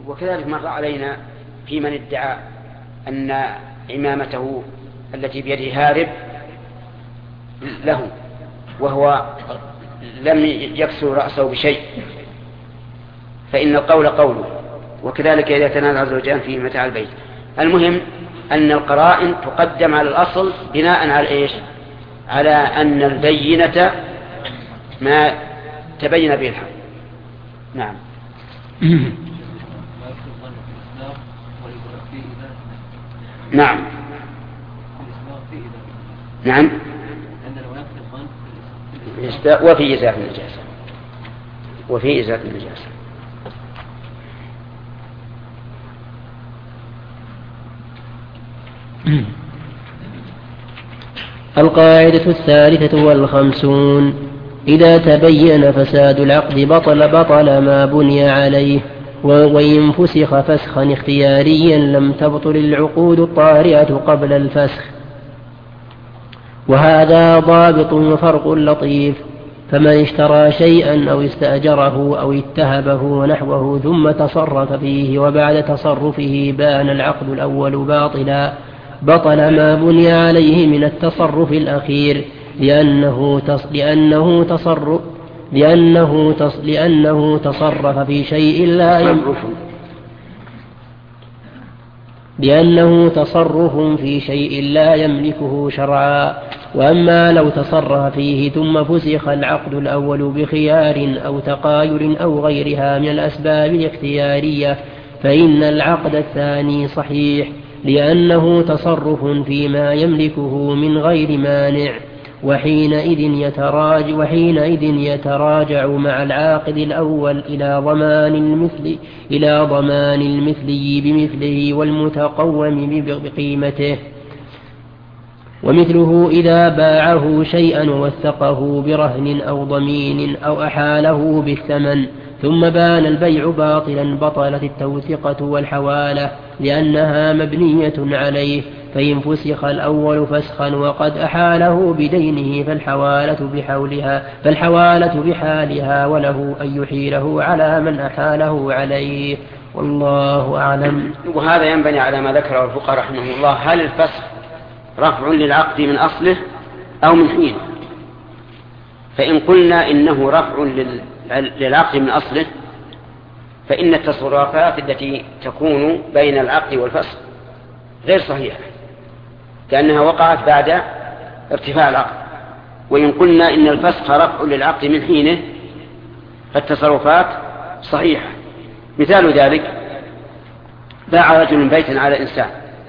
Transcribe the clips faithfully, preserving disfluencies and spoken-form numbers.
وكذلك مر علينا في من ادعى أن عمامته التي بيده هارب له وهو لم يكسر رأسه بشيء، فإن القول قوله، وكذلك إذا تنازع زوجان في متاع البيت. المهم أن القرائن تقدم على الأصل بناء على إيش؟ على أن البينة ما تبين به الحق. نعم. نعم نعم وفي إزالة النجاسة وفي إزالة النجاسة. القاعدة الثالثة والخمسون: إذا تبين فساد العقد بطل بطل ما بني عليه، وإن فسخ فسخا اختياريا لم تبطل العقود الطارئة قبل الفسخ. وهذا ضابط وفرق لطيف: فمن اشترى شيئا أو استأجره أو اتهبه ونحوه ثم تصرف فيه وبعد تصرفه بان العقد الأول باطلا، بطل ما بني عليه من التصرف الأخير، لأنه تص... لأنه تصرف لأنه تص... لأنه تصرف في شيء لا يملك لأنه تصرف في شيء لا يملكه شرعا. وأما لو تصرف فيه ثم فسخ العقد الأول بخيار أو تقاير أو غيرها من الأسباب الاختيارية فإن العقد الثاني صحيح، لأنه تصرف فيما يملكه من غير مانع، وحينئذ يتراجع, وحينئذ يتراجع مع العاقد الأول إلى ضمان المثل إلى ضمان المثلي بمثله والمتقوم بقيمته. ومثله إذا باعه شيئا ووثقه برهن أو ضمين أو أحاله بالثمن ثم بان البيع باطلا بطلت التوثقة والحوالة، لأنها مبنية عليه، فإن فسخ الأول فسخا وقد أحاله بدينه فالحوالة بحولها فالحوالة بحالها، وله أن يحيله على من أحاله عليه، والله أعلم. وهذا ينبني على ما ذكره الفقهاء رحمه الله: هل الفسخ رفع للعقد من أصله أو من حينه؟ فإن قلنا إنه رفع للعقد من أصله فإن التصرفات التي تكون بين العقد والفسخ غير صحيحة، كأنها وقعت بعد ارتفاع العقد. وإن قلنا إن الفسخ رفع للعقد من حينه فالتصرفات صحيحة. مثال ذلك: باع رجل بيتا على إنسان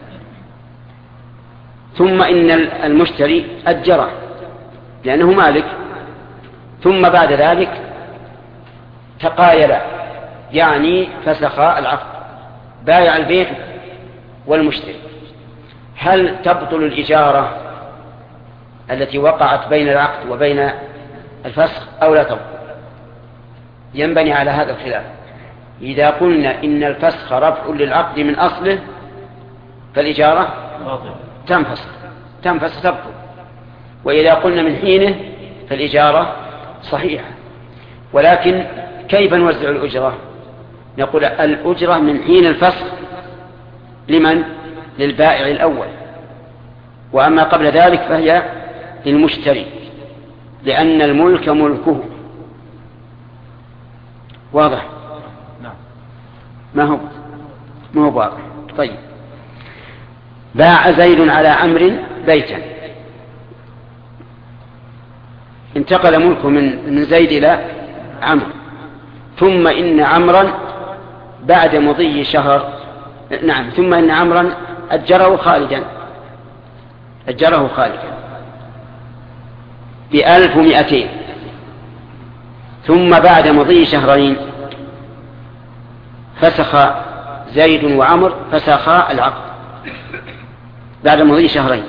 ثم إن المشتري أجره لأنه مالك، ثم بعد ذلك تقايل يعني فسخ العقد، بايع البيع والمشتري. هل تبطل الإجارة التي وقعت بين العقد وبين الفسخ أو لا تبطل؟ ينبني على هذا الخلاف. إذا قلنا إن الفسخ رفع للعقد من أصله فالإجارة تنفسخ تنفسخ تبطل، وإذا قلنا من حينه فالإجارة صحيحة. ولكن كيف نوزع الأجرة؟ نقول الأجرة من حين الفسخ لمن؟ للبائع الأول، وأما قبل ذلك فهي للمشتري، لأن الملك ملكه. واضح؟ نعم. ما هو ما هو واضح. طيب: باع زيد على عمرو بيتا، انتقل ملكه من من زيد إلى عمرو، ثم إن عمرا بعد مضي شهر نعم ثم إن عمرا أجره خالدا أجره خالدا بألف ومئتين، ثم بعد مضي شهرين فسخ زيد وعمر فسخا العقد بعد مضي شهرين.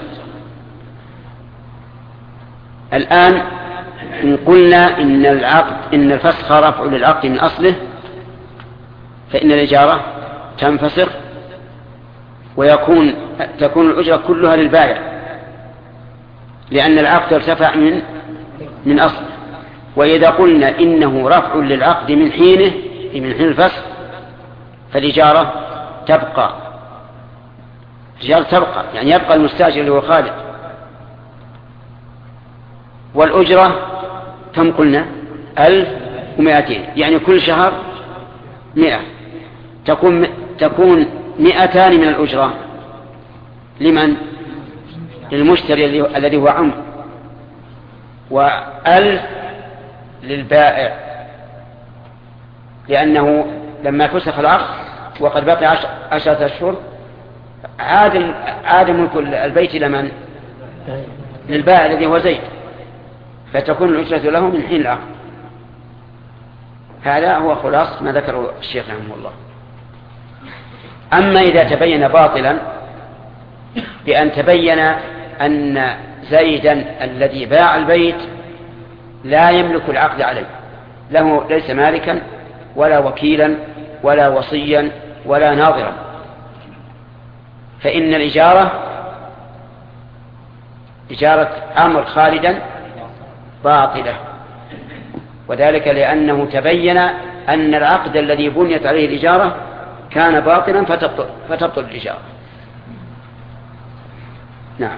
الآن إن قلنا إن العقد إن الفسخ رفع للعقد من أصله فإن الإجارة تنفسخ ويكون تكون الأجرة كلها للبائع، لأن العقد ارتفع من من أصله. وإذا قلنا إنه رفع للعقد من حينه من حين الفسخ فالإجارة تبقى الإجارة تبقى يعني يبقى المستأجر اللي هو خالد. والأجرة كم قلنا؟ ألف ومائتين، يعني كل شهر مئة، تكون تكون مئتان من الأجرة لمن؟ للمشتري الذي هو عمرو، وألف للبائع، لأنه لما فسخ العقد وقد بقي عشر عشرة أشهر عاد عاد ملك البيت لمن؟ للبائع الذي هو زيد، فتكون الأجرة له من حين العقد. هذا هو خلاص ما ذكره الشيخ رحمه الله. أما إذا تبين باطلا بأن تبين أن زيدا الذي باع البيت لا يملك العقد عليه، له ليس مالكا ولا وكيلا ولا وصيا ولا ناظرا، فإن الإجارة إجارة عمرو خالدا باطلة، وذلك لأنه تبين أن العقد الذي بنيت عليه الإجارة كان باطلا فتبطل, فتبطل الإجارة. نعم.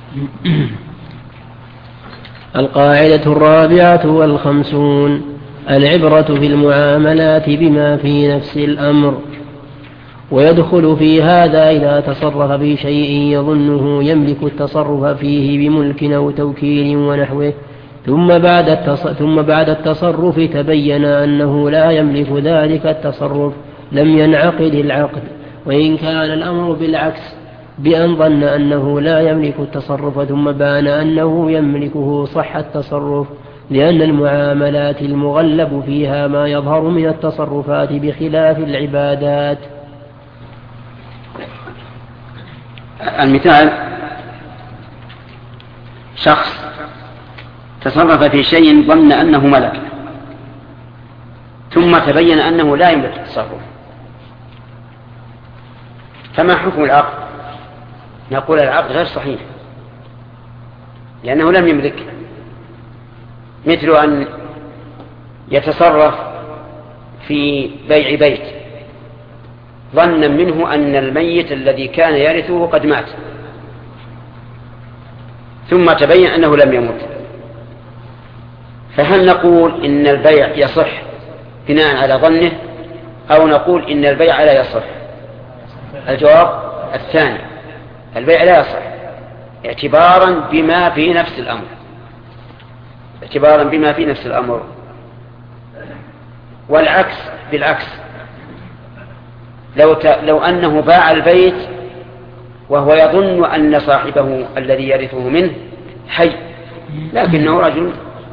القاعدة الرابعة والخمسون: العبرة في المعاملات بما في نفس الأمر. ويدخل في هذا إذا تصرف في شيء يظنه يملك التصرف فيه بملك أو توكيل ونحوه، ثم بعد التص... ثم بعد التصرف تبين أنه لا يملك ذلك التصرف لم ينعقد العقد، وإن كان الأمر بالعكس بأن ظن أنه لا يملك التصرف ثم بان أنه يملكه صح التصرف، لأن المعاملات المغلب فيها ما يظهر من التصرفات بخلاف العبادات. المثال: شخص تصرف في شيء ظن أنه ملك ثم تبين أنه لا يملك التصرف، فما حكم العقد؟ نقول العقد غير صحيح لأنه لم يملك، مثل أن يتصرف في بيع بيت ظنا منه أن الميت الذي كان يرثه قد مات ثم تبين أنه لم يمت، فهل نقول إن البيع يصح بناء على ظنه أو نقول إن البيع لا يصح؟ الجواب الثاني، البيع لا يصح اعتبارا بما في نفس الأمر، اعتبارا بما في نفس الأمر. والعكس بالعكس، لو, ت... لو أنه باع البيت وهو يظن أن صاحبه الذي يرثه منه حي لكنه رجل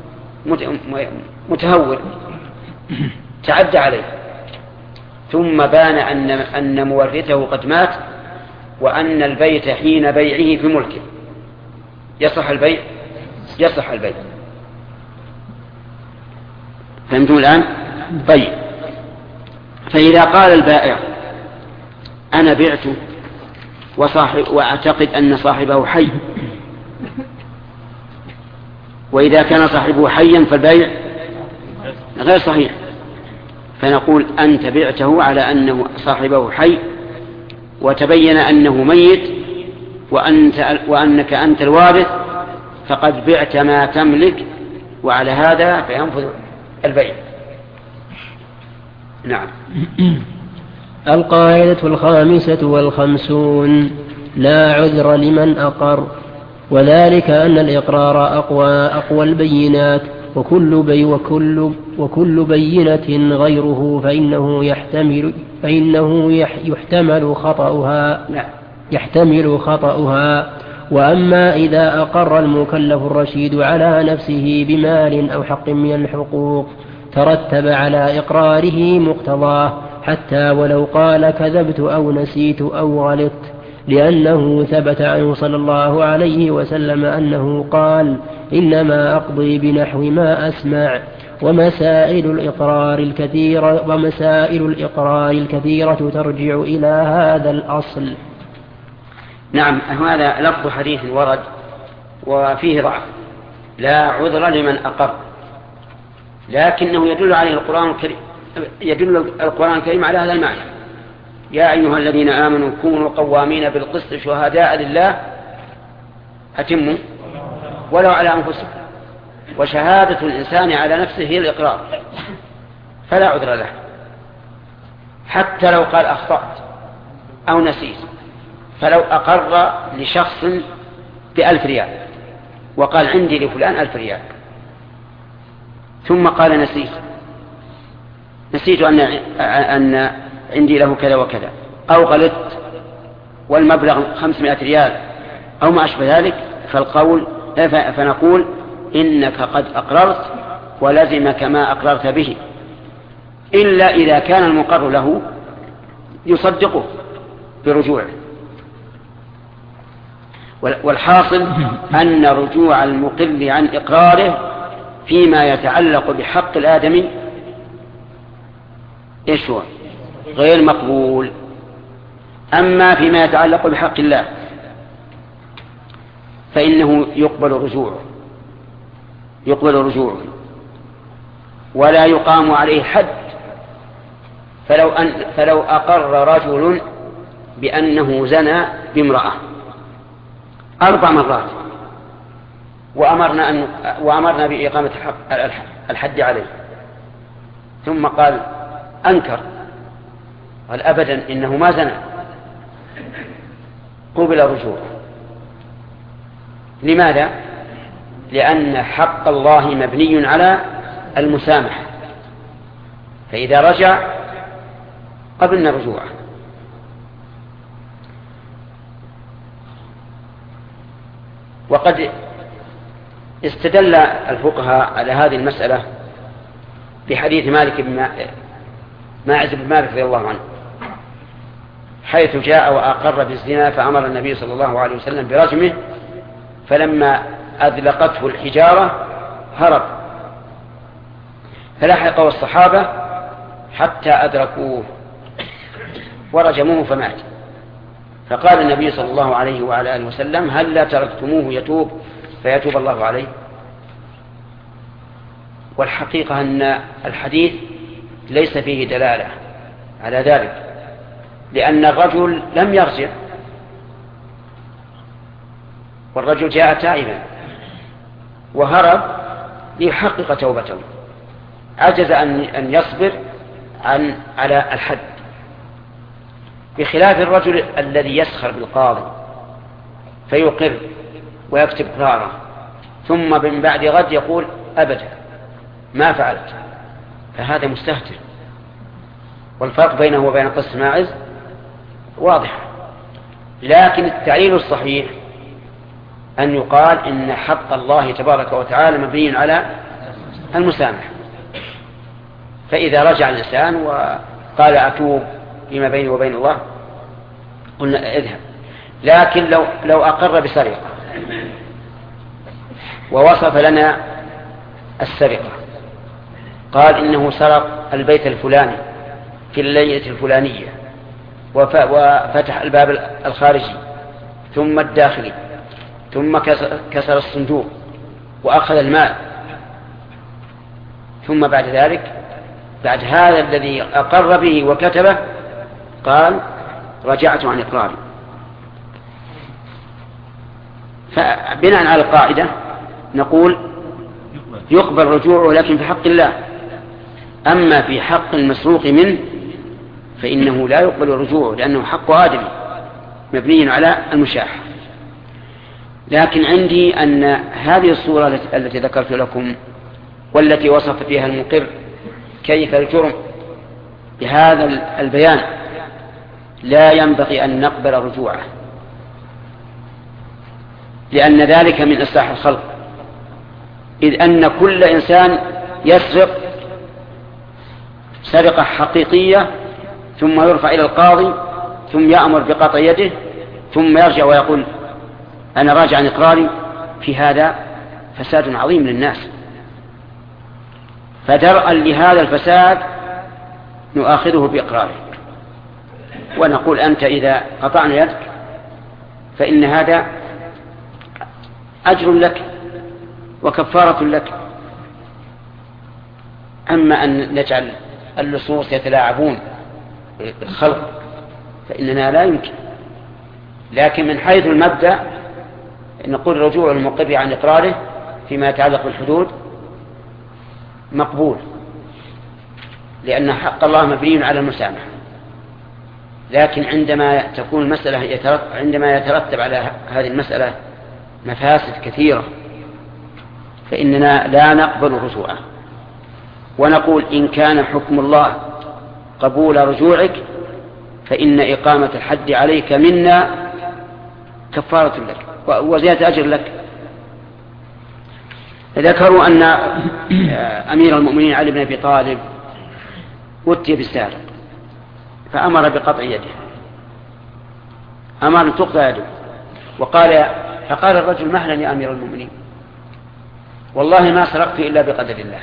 متهور تعدى عليه، ثم بان أن, أن مورثه قد مات وأن البيت حين بيعه في ملكه، يصح البيع؟ يصح البيع. فهمتم الآن؟ طيب، فإذا قال البائع أنا بعته وصاحب وأعتقد أن صاحبه حي، وإذا كان صاحبه حيا فالبيع غير صحيح، فنقول أنت بعته على أنه صاحبه حي وتبين أنه ميت وأنت وأنك أنت الوارث، فقد بعت ما تملك، وعلى هذا فينفذ البيع. نعم. القاعدة الخامسة والخمسون: لا عذر لمن أقر، وذلك أن الإقرار أقوى أقوى البينات، وكل بي وكل وكل بينة غيره فإنه يحتمل فإنه يحتمل خطأها يحتمل خطأها. وأما إذا أقر المكلف الرشيد على نفسه بمال أو حق من الحقوق ترتب على إقراره مقتضاه، حتى ولو قال كذبت أو نسيت أو غلطت، لأنه ثبت عنه صلى الله عليه وسلم أنه قال إنما أقضي بنحو ما أسمع. ومسائل الإقرار الكثيرة ومسائل الإقرار الكثيرة ترجع إلى هذا الأصل. نعم، هذا لفظ حديث ورد وفيه ضعف: لا عذر لمن أقر، لكنه يدل عليه القرآن الكريم، يدل القرآن الكريم على هذا المعنى، يا أيها الذين آمنوا كونوا قوامين بالقسط شهداء لله أتموا ولو على أنفسكم، وشهادة الإنسان على نفسه هي الإقرار، فلا عذر له حتى لو قال أخطأت أو نسيت. فلو أقر لشخص بألف ريال وقال عندي لفلان ألف ريال، ثم قال نسيت نسيت أن, أن عندي له كذا وكذا، أو غلطت والمبلغ خمسمائة ريال أو ما أشبه ذلك، فالقول فنقول إنك قد أقررت ولزمك ما أقررت به، إلا إذا كان المقر له يصدقه برجوعه. والحاصل أن رجوع المقر عن إقراره فيما يتعلق بحق الآدمي إيش هو؟ غير مقبول. أما فيما يتعلق بحق الله فإنه يقبل رجوعه يقبل رجوعه ولا يقام عليه حد. فلو, أن فلو أقر رجل بأنه زنى بامرأة أربع مرات وأمرنا, أن وأمرنا بإقامة الحد عليه، ثم قال أنكر قال أبدا إنه ما زنى، قبل رجوعه. لماذا؟ لأن حق الله مبني على المسامحة، فإذا رجع قبلنا رجوعه. وقد استدل الفقهاء على هذه المسألة بحديث مالك بن ماعز بن مالك رضي الله عنه، حيث جاء وأقر بالزنا فأمر النبي صلى الله عليه وسلم برجمه، فلما أذلقته الحجارة هرب، فلحقه الصحابة حتى أدركوه ورجموه فمات. فقال النبي صلى الله عليه وعلى آله وسلم هل لا تركتموه يتوب فيتوب الله عليه؟ والحقيقة أن الحديث ليس فيه دلالة على ذلك، لأن الرجل لم يرجع، والرجل جاء تائبا وهرب ليحقق توبته، عجز أن يصبر عن على الحد، بخلاف الرجل الذي يسخر بالقاضي فيقر ويكتب قراره ثم من بعد غد يقول أبدا ما فعلت، فهذا مستهتر. والفرق بينه وبين قصة ماعز واضح. لكن التعليل الصحيح أن يقال إن حق الله تبارك وتعالى مبني على المسامحة، فإذا رجع الإنسان وقال أتوب فيما بيني وبين الله قلنا اذهب. لكن لو, لو أقر بسرقة ووصف لنا السرقة، قال إنه سرق البيت الفلاني في الليلة الفلانية وفتح الباب الخارجي ثم الداخلي ثم كسر الصندوق وأخذ المال، ثم بعد ذلك بعد هذا الذي أقر به وكتبه قال رجعت عن إقراري. فبناء على القاعدة نقول يقبل رجوعه لكن في حق الله، أما في حق المسروق منه فإنه لا يقبل رجوعه لأنه حق آدمي مبني على المشاحة. لكن عندي أن هذه الصورة التي ذكرت لكم والتي وصف فيها المقر كيف الجرم بهذا البيان لا ينبغي أن نقبل رجوعه، لأن ذلك من إصلاح الخلق، إذ أن كل إنسان يسرق سرقة حقيقية ثم يرفع إلى القاضي ثم يأمر بقطع يده ثم يرجع ويقول أنا راجع عن إقراري، في هذا فساد عظيم للناس. فدرءا لهذا الفساد نؤاخذه بإقراره ونقول أنت إذا قطعنا يدك فإن هذا أجر لك وكفارة لك. أما أن نجعل اللصوص يتلاعبون الخلق فإننا لا يمكن. لكن من حيث المبدأ نقول رجوع المقر عن إقراره فيما يتعلق بالحدود مقبول، لأن حق الله مبني على المسامحة. لكن عندما تكون المسألة يترتب عندما يترتب على هذه المسألة مفاسد كثيرة فإننا لا نقبل رجوعه، ونقول إن كان حكم الله قبول رجوعك فإن إقامة الحد عليك منا كفارة لك وزيادة أجر لك. ذكروا أن أمير المؤمنين علي بن أبي طالب أتي بالسارق فأمر بقطع يده، أمر أن تقطع يده، وقال فقال الرجل مهلا يا أمير المؤمنين والله ما سرقت إلا بقدر الله،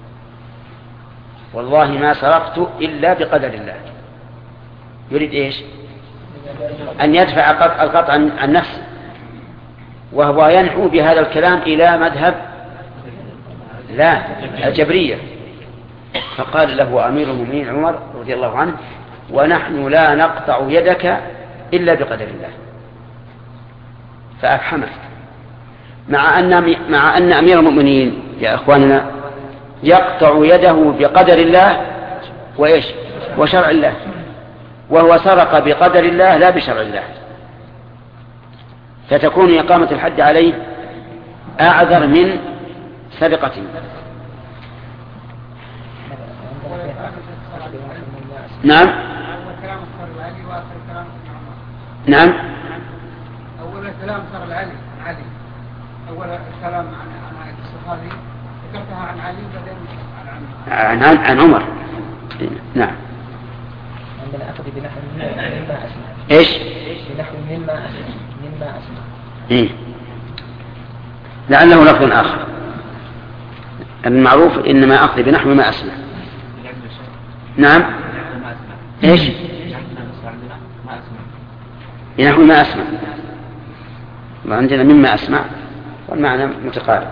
والله ما سرقت إلا بقدر الله. يريد إيش؟ أن يدفع القطع عن نفسه، وهو ينحو بهذا الكلام إلى مذهب لا الجبرية. فقال له أمير المؤمنين عمر رضي الله عنه ونحن لا نقطع يدك إلا بقدر الله. فأفحمه، مع أن مع أن أمير المؤمنين يا أخواننا يقطع يده بقدر الله وإيش وشرع الله، وهو سرق بقدر الله لا بشرع الله، فتكون إقامة الحد عليه أعذر من سرقته. نعم نعم أول الكلام صار العلي علي أول الكلام عن عن القصة هذه ذكرتها عن علي بعدين عن عن عمر. نعم. عندنا أخذ بنحو مما أسمع. إيش؟ بنحو مما أسمع مما أسمع. إيه. لعله لفظ آخر. المعروف إنما أخذ بنحو ما أسمع. نعم. إيش؟ بنحو ما أسمع. وعندنا مما أسمع والمعنى متقارب.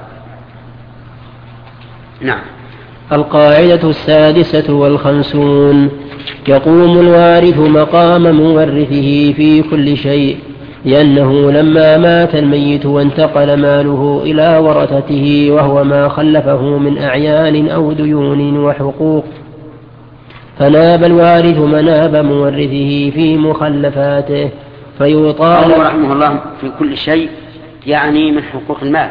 نعم. القاعدة السادسة والخمسون: يقوم الوارث مقام مورثه في كل شيء، لأنه لما مات الميت وانتقل ماله إلى ورثته وهو ما خلفه من أعيان أو ديون وحقوق، فناب الوارث مناب مورثه في مخلفاته فيطالب. قال رحمه الله في كل شيء يعني من حقوق المال،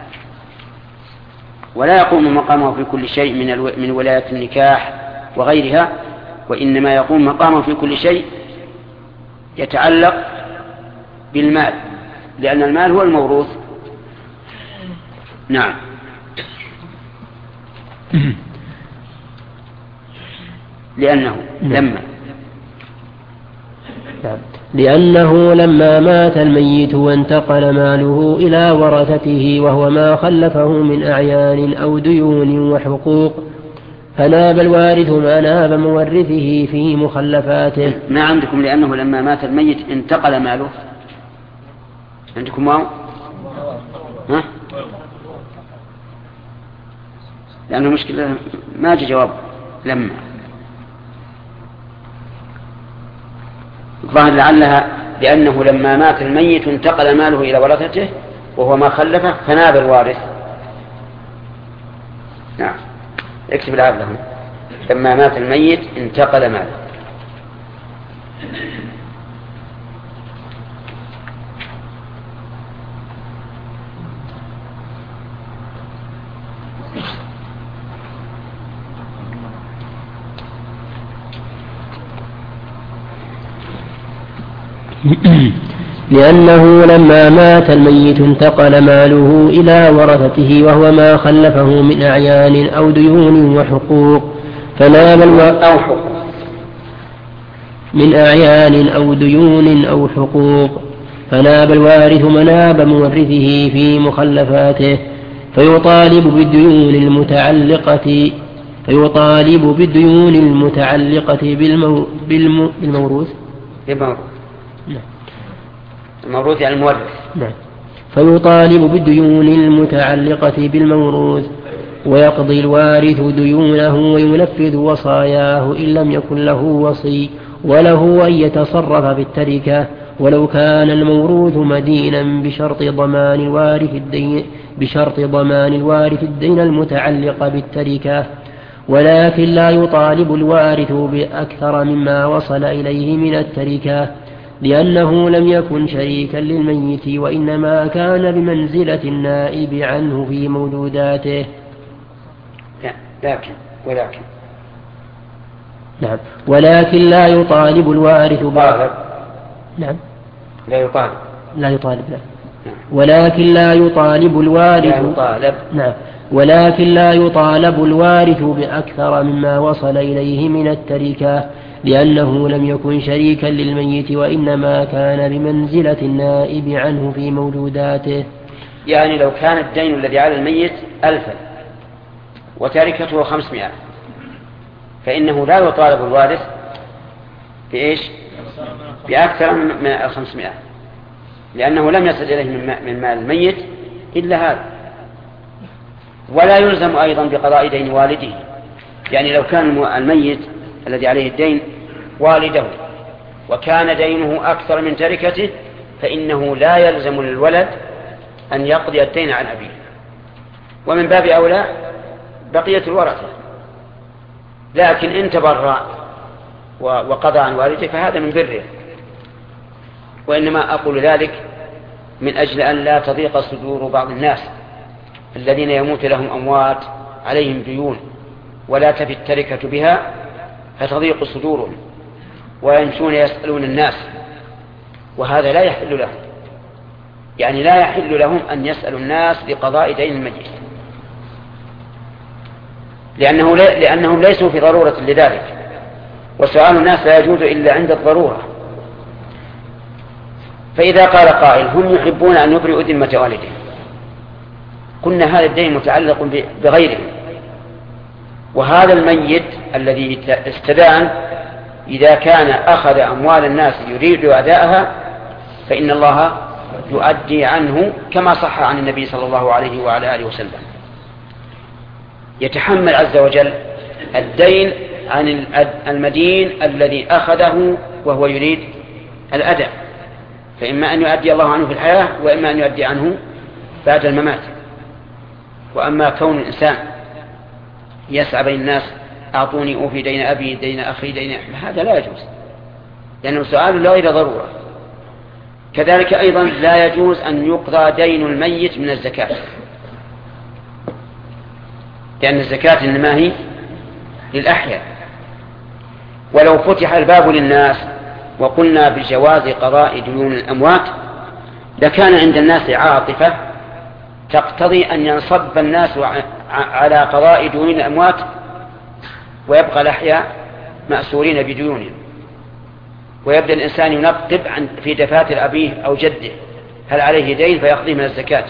ولا يقوم مقامه في كل شيء من الو... من ولاية النكاح وغيرها، وإنما يقوم مقامه في كل شيء يتعلق بالمال، لأن المال هو الموروث. نعم. لأنه لما لأنه لما مات الميت وانتقل ماله إلى ورثته وهو ما خلفه من أعيان أو ديون وحقوق، فناب الوارث ما ناب مورثه في مخلفاته. ما عندكم لأنه لما مات الميت انتقل ماله؟ عندكم واو؟ ها؟ لأنه مشكلة ما جاء جواب لما. الظاهر لعلها لأنه لما مات الميت انتقل ماله إلى ورثته وهو ما خلفه فناب الوارث. نعم. اكتب العاب لهم. لما مات الميت انتقل ماله. لأنه لما مات الميت انتقل ماله إلى ورثته وهو ما خلفه من أعيان أو ديون وحقوق، فناب الوارث من أعيان أو ديون أو حقوق فناب الوارث مناب مورثه في مخلفاته فيطالب بالديون المتعلقة فيطالب بالديون المتعلقة بالمو بالمو بالموروث بالموروث الموروث يعني المورث. نعم. فيطالب بالديون المتعلقة بالموروث ويقضي الوارث ديونه وينفذ وصاياه إن لم يكن له وصي، وله أن يتصرف بالتركة ولو كان الموروث مدينا بشرط ضمان الوارث الدين بشرط ضمان الوارث الدين المتعلق بالتركة، ولكن لا يطالب الوارث بأكثر مما وصل إليه من التركة، لأنه لم يكن شريكا للميت وإنما كان بمنزلة النائب عنه في موجوداته. لكن ولكن نعم ولكن لا يطالب الوارث طالب نعم لا يطالب لا يطالب لا. ولكن لا يطالب الوارث لا يطالب نعم ولكن لا يطالب الوارث بأكثر مما وصل إليه من التركة، لأنه لم يكن شريكا للميت وإنما كان بمنزلة النائب عنه في موجوداته. يعني لو كان الدين الذي على الميت ألفا وتركته خمسمائة فإنه لا يطالب الوارث بإيش؟ بأكثر من الخمسمائة، لأنه لم يصل إليه من مال الميت إلا هذا. ولا يلزم أيضا بقضاء دين والده، يعني لو كان الميت الذي عليه الدين والده وكان دينه أكثر من تركته فإنه لا يلزم للولد أن يقضي الدين عن أبيه، ومن باب أولى بقية الورثة. لكن إن تبرع وقضى عن والده فهذا من بره، وإنما أقول ذلك من أجل أن لا تضيق صدور بعض الناس الذين يموت لهم أموات عليهم ديون ولا تفي التركة بها فتضيق صدورهم ويمشون يسألون الناس، وهذا لا يحل لهم. يعني لا يحل لهم أن يسألوا الناس لقضاء دين الميت، لأنه لا لأنهم ليسوا في ضرورة لذلك، وسؤال الناس لا يجوز إلا عند الضرورة. فإذا قال قائل هم يحبون أن يبرئوا ذمة والدهم، قلنا هذا الدين متعلق بغيرهم، وهذا الميت الذي استدان إذا كان أخذ أموال الناس يريد أداءها فإن الله يؤدي عنه كما صح عن النبي صلى الله عليه وعلى آله وسلم. يتحمل عز وجل الدين عن المدين الذي أخذه وهو يريد الأداء، فإما أن يؤدي الله عنه في الحياة وإما أن يؤدي عنه بعد الممات. وأما كون الإنسان يسعى بين الناس أعطوني أوفي دين أبي دين أخي دين، هذا لا يجوز، لأنه سؤال لا غير ضرورة. كذلك أيضا لا يجوز أن يقضى دين الميت من الزكاة، لأن الزكاة إنما هي للأحياء. ولو فتح الباب للناس وقلنا بجواز قضاء ديون الأموات لكان عند الناس عاطفة تقتضي أن ينصب الناس على قضاء ديون الأموات ويبقى الأحياء مأسورين بديونهم، ويبدأ الإنسان ينقب في دفاتر أبيه أو جده هل عليه دين فيقضيه من الزكاة.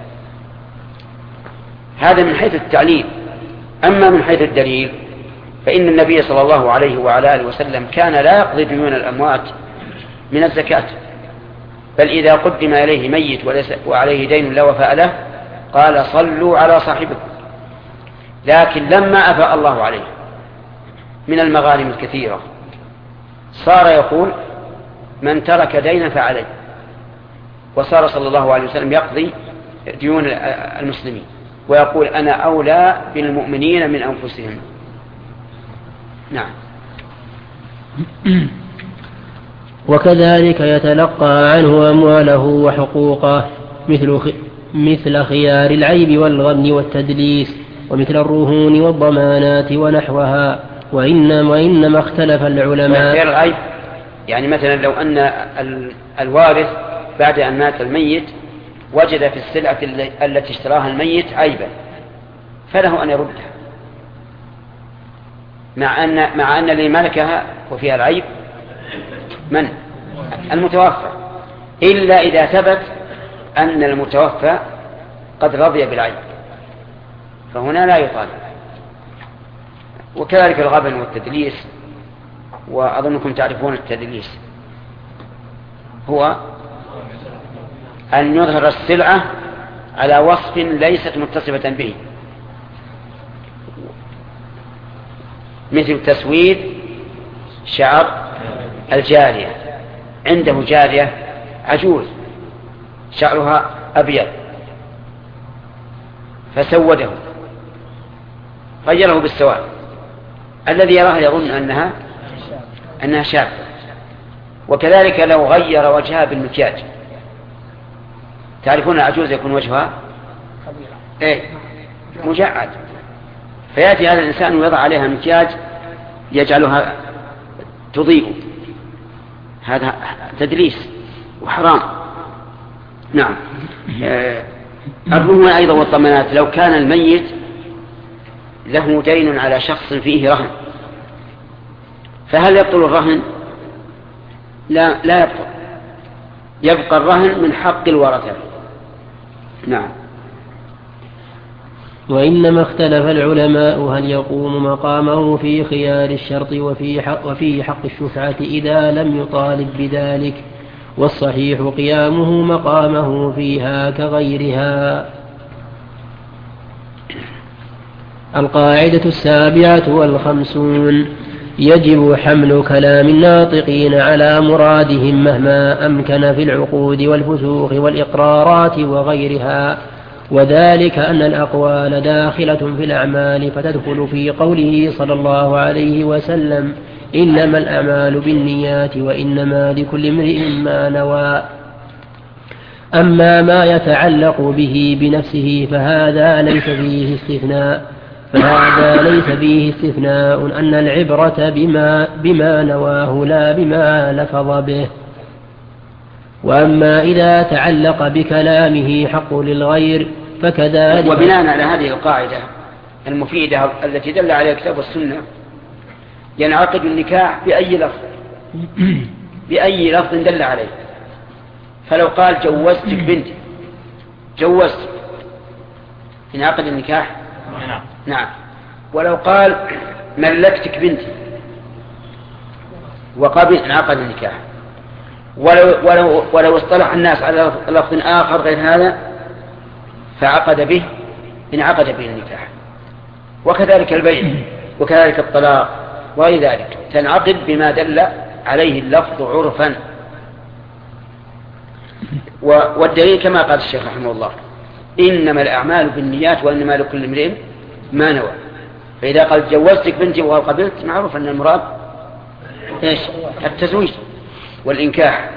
هذا من حيث التعليل. أما من حيث الدليل فإن النبي صلى الله عليه وعلى آله وسلم كان لا يقضي ديون الأموات من الزكاة، بل إذا قدم إليه ميت وعليه دين لا وفاء له قال صلوا على صاحبكم. لكن لما أفاء الله عليه من المغانم الكثيرة صار يقول من ترك دينا فعليه، وصار صلى الله عليه وسلم يقضي ديون المسلمين ويقول أنا أولى بالمؤمنين من أنفسهم. نعم. وكذلك يتلقى عنه أمواله وحقوقه مثل مثل خيار العيب والغبن والتدليس ومثل الرهون والضمانات ونحوها. وإنما, وإنما اختلف العلماء. خيار العيب يعني مثلا لو أن الوارث بعد أن مات الميت وجد في السلعة التي اشتراها الميت عيبا فله أن يردها، مع أن مع أن اللي ملكها وفيها العيب من؟ المتوفى، إلا إذا ثبت أن المتوفى قد رضي بالعيب فهنا لا يطالب. وكذلك الغبن والتدليس، وأظنكم تعرفون التدليس هو أن يظهر السلعة على وصف ليست متصفة به، مثل تسويد شعر الجارية، عنده جارية عجوز شعرها أبيض فسوده غيره بالسواد، الذي يراه يظن أنها أنها شابة. وكذلك لو غير وجهها بالمكياج، تعرفون العجوز يكون وجهها إيه؟ مجعد، فيأتي هذا الإنسان ويضع عليها مكياج يجعلها تضيء، هذا تدليس وحرام. نعم. الرهن أيضا والضمانات، لو كان الميت له دين على شخص فيه رهن، فهل يبطل الرهن؟ لا لا يبطل، يبقى الرهن من حق الورثة. نعم. وإنما اختلف العلماء هل يقوم مقامه في خيار الشرط وفي حق, وفي حق الشفعة إذا لم يطالب بذلك، والصحيح قيامه مقامه فيها كغيرها. القاعدة السابعة والخمسون: يجب حمل كلام الناطقين على مرادهم مهما أمكن في العقود والفسوق والإقرارات وغيرها، وذلك أن الأقوال داخلة في الأعمال، فتدخل في قوله صلى الله عليه وسلم: إنما الأعمال بالنيات وإنما لكل امرئ ما نوى. أما ما يتعلق به بنفسه فهذا ليس فيه استثناء فهذا ليس فيه استثناء أن العبرة بما, بما نواه لا بما لفظ به. وأما إذا تعلق بكلامه حق للغير فكذلك. وبناء على هذه القاعدة المفيدة التي دل عليها الكتاب والسنة، ينعقد النكاح بأي لفظ بأي لفظ دل عليه. فلو قال جوزتك بنتي، جوزتك، ينعقد النكاح. نعم. ولو قال ملكتك بنتي وقبل، انعقد النكاح. ولو, ولو, ولو اصطلح الناس على لفظ آخر غير هذا فعقد به، انعقد به النكاح. وكذلك البيع وكذلك الطلاق وغير ذلك، تنعقد بما دل عليه اللفظ عرفا. والدليل كما قال الشيخ رحمه الله: إنما الأعمال بالنيات وإنما لكل امرئ ما نوى. فإذا قال جوزتك بنتي وهو قبلت، معروف أن المراد إيش؟ التزويج والإنكاح.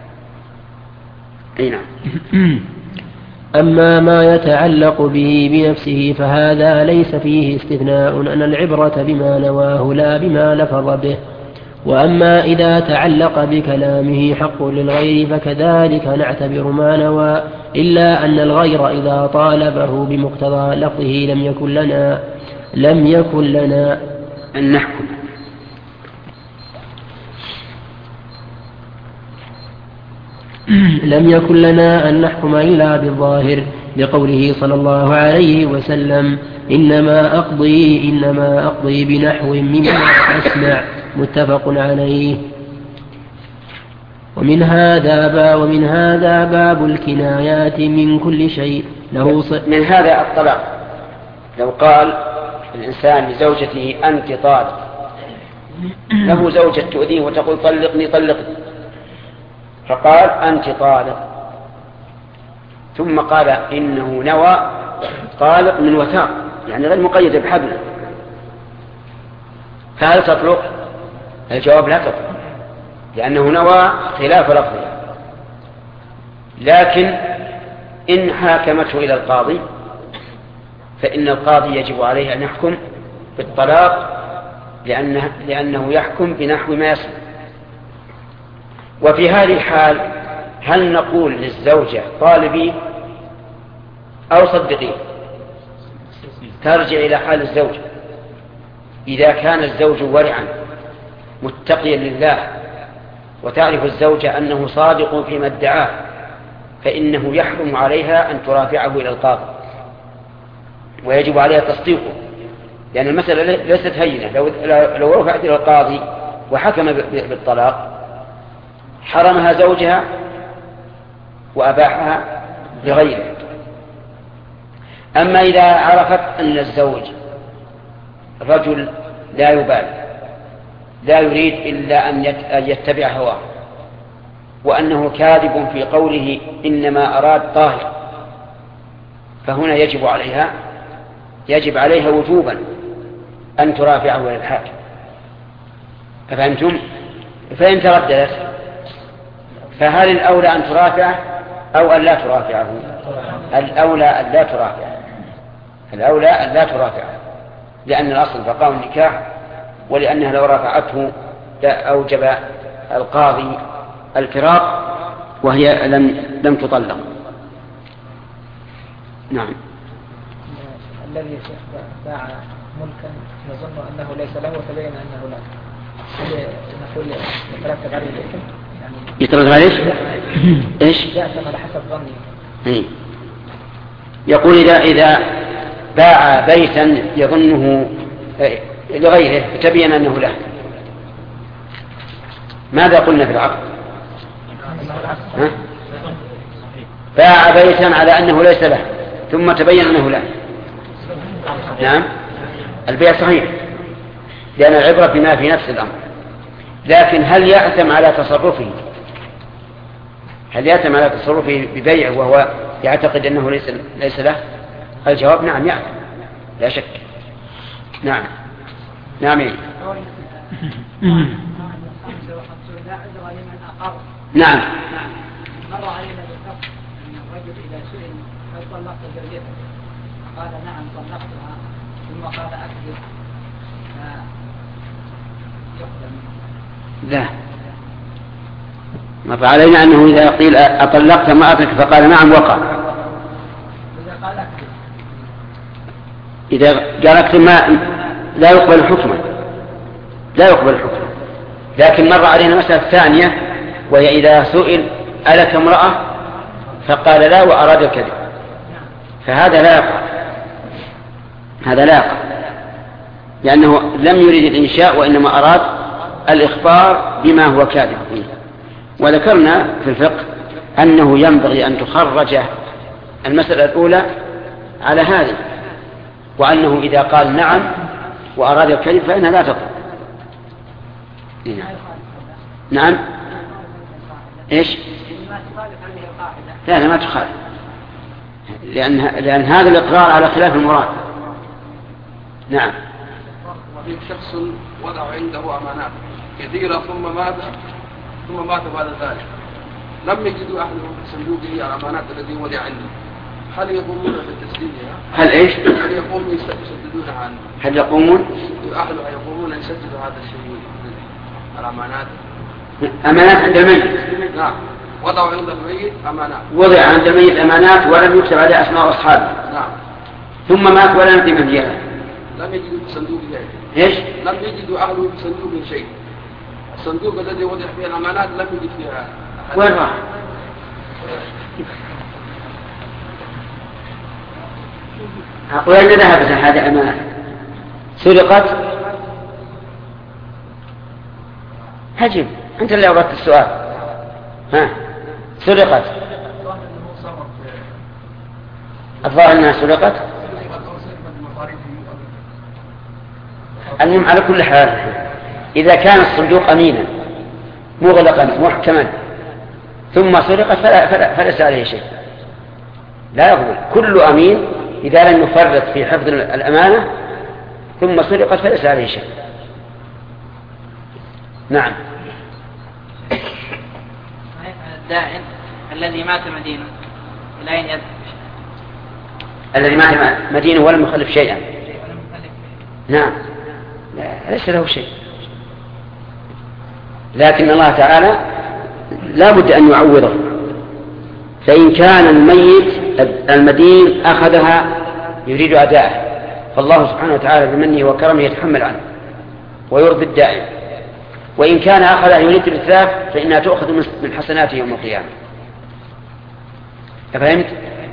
أي نعم. أما ما يتعلق به بنفسه فهذا ليس فيه استثناء أن العبرة بما نواه لا بما لفظ به. وأما إذا تعلق بكلامه حق للغير فكذلك نعتبر ما نوى، إلا أن الغير إذا طالبه بمقتضى لفظه لم يكن لنا لم يكن لنا أن نحكم. لم يكن لنا أن نحكم إلا بالظاهر، لقوله صلى الله عليه وسلم: إنما أقضي إنما أقضي بنحو مما أسمع. متفق عليه. ومن هذا باب ومن هذا باب الكنايات من كل شيء له ص... من هذا الطلاق. لو قال الإنسان لزوجته أنت طالق، له زوجة تؤذيه وتقول طلقني طلقني، فقال أنت طالق، ثم قال إنه نوى طالق من وثاق، يعني غير مقيد بحبل، فهل تطلق؟ الجواب لا تطلق، لأنه نوى خلاف لفظه. لكن إن حاكمته إلى القاضي فإن القاضي يجب عليه أن يحكم بالطلاق، لأنه, لأنه يحكم بنحو ما يسمع. وفي هذه الحال هل نقول للزوجة طالبي أو صدقي؟ ترجع إلى حال الزوج. إذا كان الزوج ورعا متقيا لله وتعرف الزوجة أنه صادق فيما ادعاه، فإنه يحرم عليها أن ترافعه إلى القاضي، ويجب عليها تصديقه، لأن المسألة ليست هينة. لو, لو رفعت إلى القاضي وحكم بالطلاق حرمها زوجها وأباحها لغيره. أما إذا عرفت أن الزوج رجل لا يبالي لا يريد إلا أن يتبع هواه، وأنه كاذب في قوله إنما أراد طاهر، فهنا يجب عليها يجب عليها وجوبا أن ترافعه إلى الحاكم. أفهمتم؟ فإن ترددت فهل الأولى أن ترافعه أو أن لا ترافعه؟ الأولى أن لا ترافعه، الأولى أن لا ترافعه، لأن الأصل بقاء النكاح، ولأنها لو رافعته أوجب القاضي الفراق وهي لم لم تطلق. نعم. الذي باع ملكا نظن أنه ليس له وتبين أنه له، نقول يترتب عليه الإثم، يعني يترتب عليه إيش؟ يأثم على حسب ظنه. يقول إذا إذا باع بيتا يظنه لغيره تبين أنه له، ماذا قلنا في العقد؟ ها؟ باع بيتا على أنه ليس له ثم تبين أنه له. نعم، البيع صحيح لأن العبرة بما في نفس الأمر، لكن هل يأثم على تصرفه؟ هل يأثم على تصرفه ببيعه وهو يعتقد أنه ليس ليس له؟ الجواب نعم يأثم لا شك. نعم نعم نعم. مر علينا بالفقه أن الرجل إذا سئل هل طلقت زوجتك قال نعم طلقتها ثم قال أكذب يقدم. لا، مر علينا أنه إذا قيل أطلقت امرأتك فقال نعم وقع. إذا قال أكذب إذا قال أكذب ما لا يقبل حكما، لا يقبل حكما. لكن مر علينا مسألة ثانية وهي إذا سئل ألك امرأة فقال لا وأراد الكذب، فهذا لا يقع، هذا لا يقع لأنه لم يريد الإنشاء وإنما أراد الإخبار بما هو كاذب فيه. وذكرنا في الفقه أنه ينبغي أن تخرج المسألة الأولى على هذه، وأنه إذا قال نعم وأراد الكذب فإنها لا تقع. نعم إيش؟ لا لا ما تخالف، لأن لأن هذا الإقرار على خلاف المراد. نعم. وفي شخص وضع عنده أمانات كثيرة ثم مات ثم مات بعد ذلك، لم يجدوا أهله في صندوقه الأمانات التي وضع عنده، هل يقومون بتسديدها؟ هل إيش؟ هل يقومون يسددونها عنه؟ هل يقومون؟ أهله يقومون يسددوا هذا الشيء الأمانات؟ أمانات عند الميت. نعم، وضعوا عند الميت أمانات. وضع عند الميت أمانات ولم يكتب عليها أسماء أصحابه. نعم. ثم مات ولا ندري من ديانه. لم يجدوا في صندوق شيء. إيش؟ لم يجدوا أهله في صندوق شيء. الصندوق الذي وضع فيه الأمانات لم يجد فيها. وين راح؟ وين ذهبت هذه الأمانات؟ سرقت؟ هجم، أنت اللي أردت السؤال. ها، سرقت. الظاهر أنها سرقت. المهم على كل حال إذا كان الصندوق أمينا مغلقا محكما ثم سرقت فلا فلا فليس عليه شيء، لا يقبل. كل أمين إذا لم يفرط في حفظ الأمانة ثم سرقت فليس عليه شيء. نعم. الدائن الذي مات مدينه إلى أين يذهب؟ الذي مات مدينه ولم يخلف شيئا. نعم، لا ليس له شيء، لكن الله تعالى لا بد أن يعوضه. فإن كان الميت المدين أخذها يريد أداءه فالله سبحانه وتعالى بمنه وكرمه يتحمل عنه ويرضي الدائم، وإن كان أخذها يريد الإتلاف فإنها تؤخذ من حسناته يوم القيامة. فهمت؟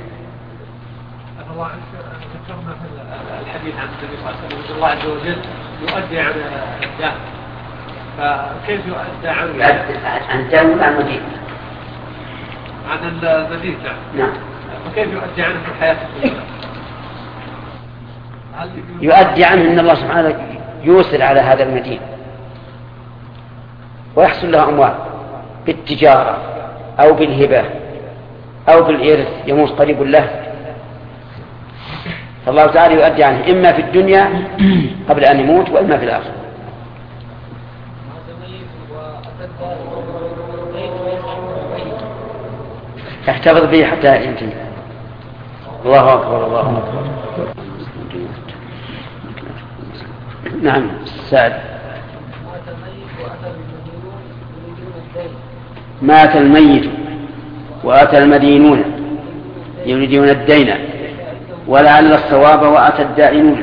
ذكرنا في الحديث عن النبي صلى الله عليه وسلم الله عز وجل يؤدي عن الدائم، فكيف يؤدي عنه؟ عن الدائم ولا عن المدين؟ عن المدين. نعم. فكيف يؤدي عنه في الحياة الدنيا؟ يؤدي عنه أن الله سبحانه يوصل على هذا المدين ويحصل له أموال بالتجارة أو بالهبة أو بالإرث يموت قريب له، فالله تعالى يؤدي عنه إما في الدنيا قبل أن يموت وإما في الآخرة. احتفظ به حتى ينتهي. الله أكبر الله أكبر. نعم سعد. مات الميت وأتى المدينون يريدون الدين ولعل الصواب وأتى الدائنون.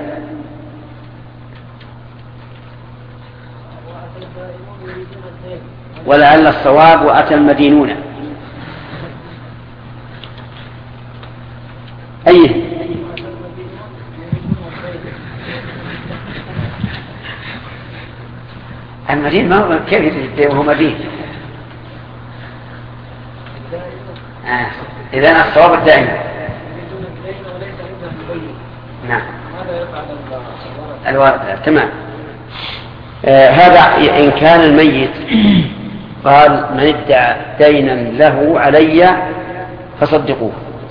ولعل الصواب وأتى المدينون أيه؟ المدين ما هو كيف يدين وهو مدين؟ آه. إذن الصواب الدائم. نعم الوارد تمام. آه هذا إن كان الميت قال من ادعى دينا له علي فصدقوه،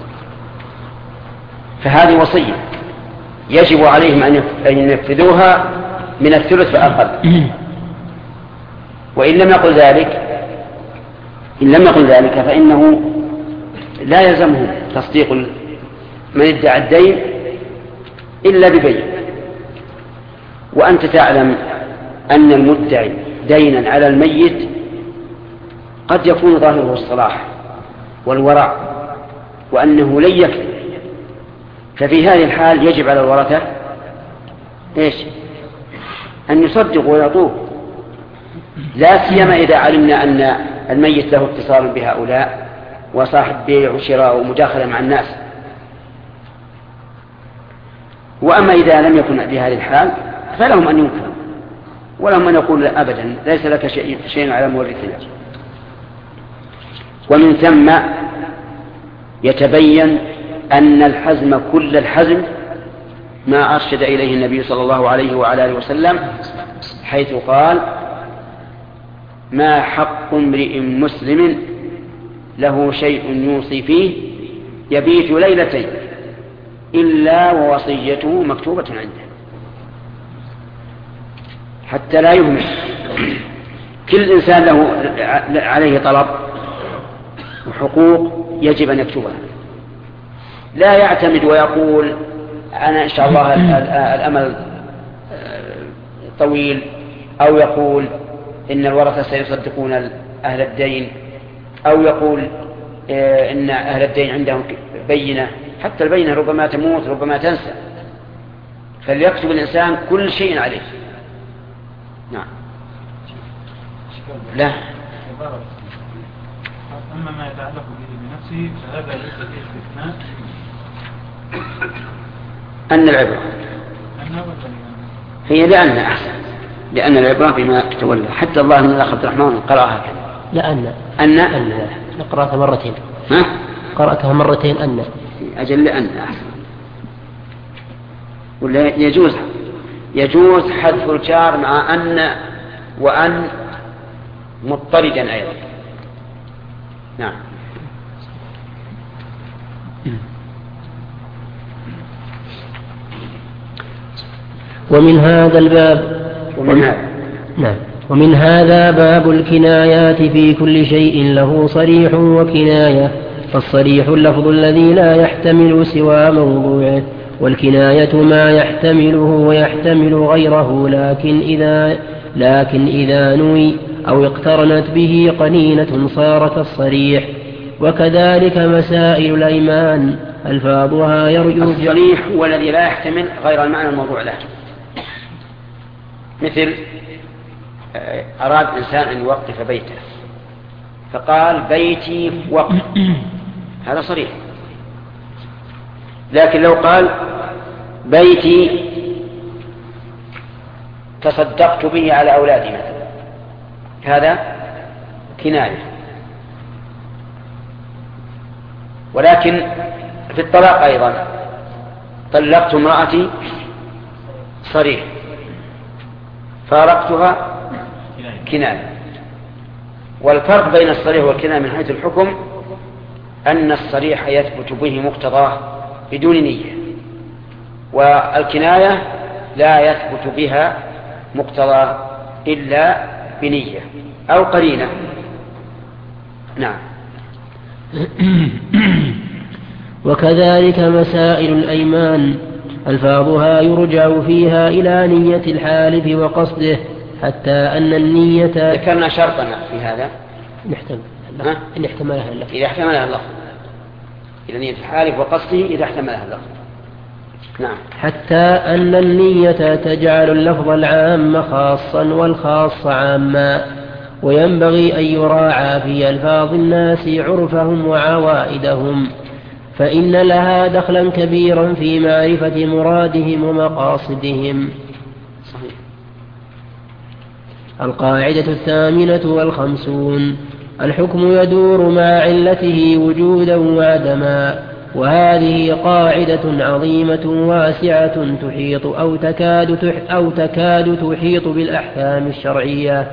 فهذه وصية يجب عليهم أن ينفذوها من الثلث فأقل. وإن لم يقل ذلك إن لم يقل ذلك فإنه لا يلزمه تصديق من ادعى الدين إلا ببين. وأنت تعلم أن المدعي دينا على الميت قد يكون ظاهره الصلاح والورع وأنه لن يكذب، ففي هذه الحال يجب على الورثة إيش؟ أن يصدقوا ويعطوه، لا سيما إذا علمنا أن الميت له اتصال بهؤلاء وصاحب بيع وشراء ومداخلة مع الناس. وأما إذا لم يكن بهذه الحال فلهم أن ينكروا، ولهم أن يقول أبدا ليس لك شيء, شيء على مورثنا. ومن ثم يتبين أن الحزم كل الحزم ما أرشد إليه النبي صلى الله عليه وعلى آله وسلم، حيث قال ما حق امرئ مسلم له شيء يوصي فيه يبيت ليلتين إلا ووصيته مكتوبة عنده، حتى لا يهمل. كل إنسان له عليه طلب وحقوق يجب أن يكتبها، لا يعتمد ويقول أنا إن شاء الله الأمل طويل، أو يقول إن الورثة سيصدقون أهل الدين، أو يقول إن أهل الدين عندهم بينة، حتى البينة ربما تموت ربما تنسى، فليكتب الإنسان كل شيء عليه. نعم لا أما ما يتعلق به بنفسه فهذا ليس فيه استثناء. أن العبرة هي لأن أحسن، لأن العبرة بما تولى. حتى الله من الأخ عبد الرحمن قرأها كذا. لأن أن أن قرأتها مرتين. ها؟ قرأتها مرتين أن أجل لأن أحسن. ولا يجوز يجوز حذف الجار مع أن وأن مضطردا أيضا. نعم. ومن هذا الباب ومن هذا نعم ومن هذا باب الكنايات في كل شيء له صريح وكناية، فالصريح اللفظ الذي لا يحتمل سوى موضوعه، والكناية ما يحتمله ويحتمل غيره، لكن إذا لكن إذا نوي أو اقترنت به قنينة صار كالصريح. وكذلك مسائل الأيمان ألفاظها يرجو. الصريح هو الذي لا يحتمل غير المعنى الموضوع له، مثل أراد إنسان أن يوقف بيته فقال بيتي وقف، هذا صريح. لكن لو قال بيتي تصدقت به على أولادي مثلا، هذا كناية. ولكن في الطلاق أيضا طلقت امرأتي صريح، فارقتها كناية. والفرق بين الصريح والكناية من حيث الحكم أن الصريح يثبت به مقتضاه بدون نية، والكناية لا يثبت بها مقتضى إلا بنية أو قرينة. نعم. وكذلك مسائل الأيمان ألفاظها يرجع فيها إلى نية الحالف وقصده، حتى أن النية ذكرنا شرطنا في هذا نحتمل إن احتملها اللفظ إذا احتملها اللفظ، إلى نية الحالف وقصده إذا احتملها اللفظ. نعم. حتى أن النية تجعل اللفظ العام خاصا والخاص عاما، وينبغي أن يراعى في ألفاظ الناس عرفهم وعوائدهم، فإن لها دخلا كبيرا في معرفة مرادهم ومقاصدهم. صحيح. القاعدة الثامنة والخمسون: الحكم يدور مع علته وجودا وعدما، وهذه قاعدة عظيمة واسعة تحيط أو تكاد, تح أو تكاد تحيط بالأحكام الشرعية.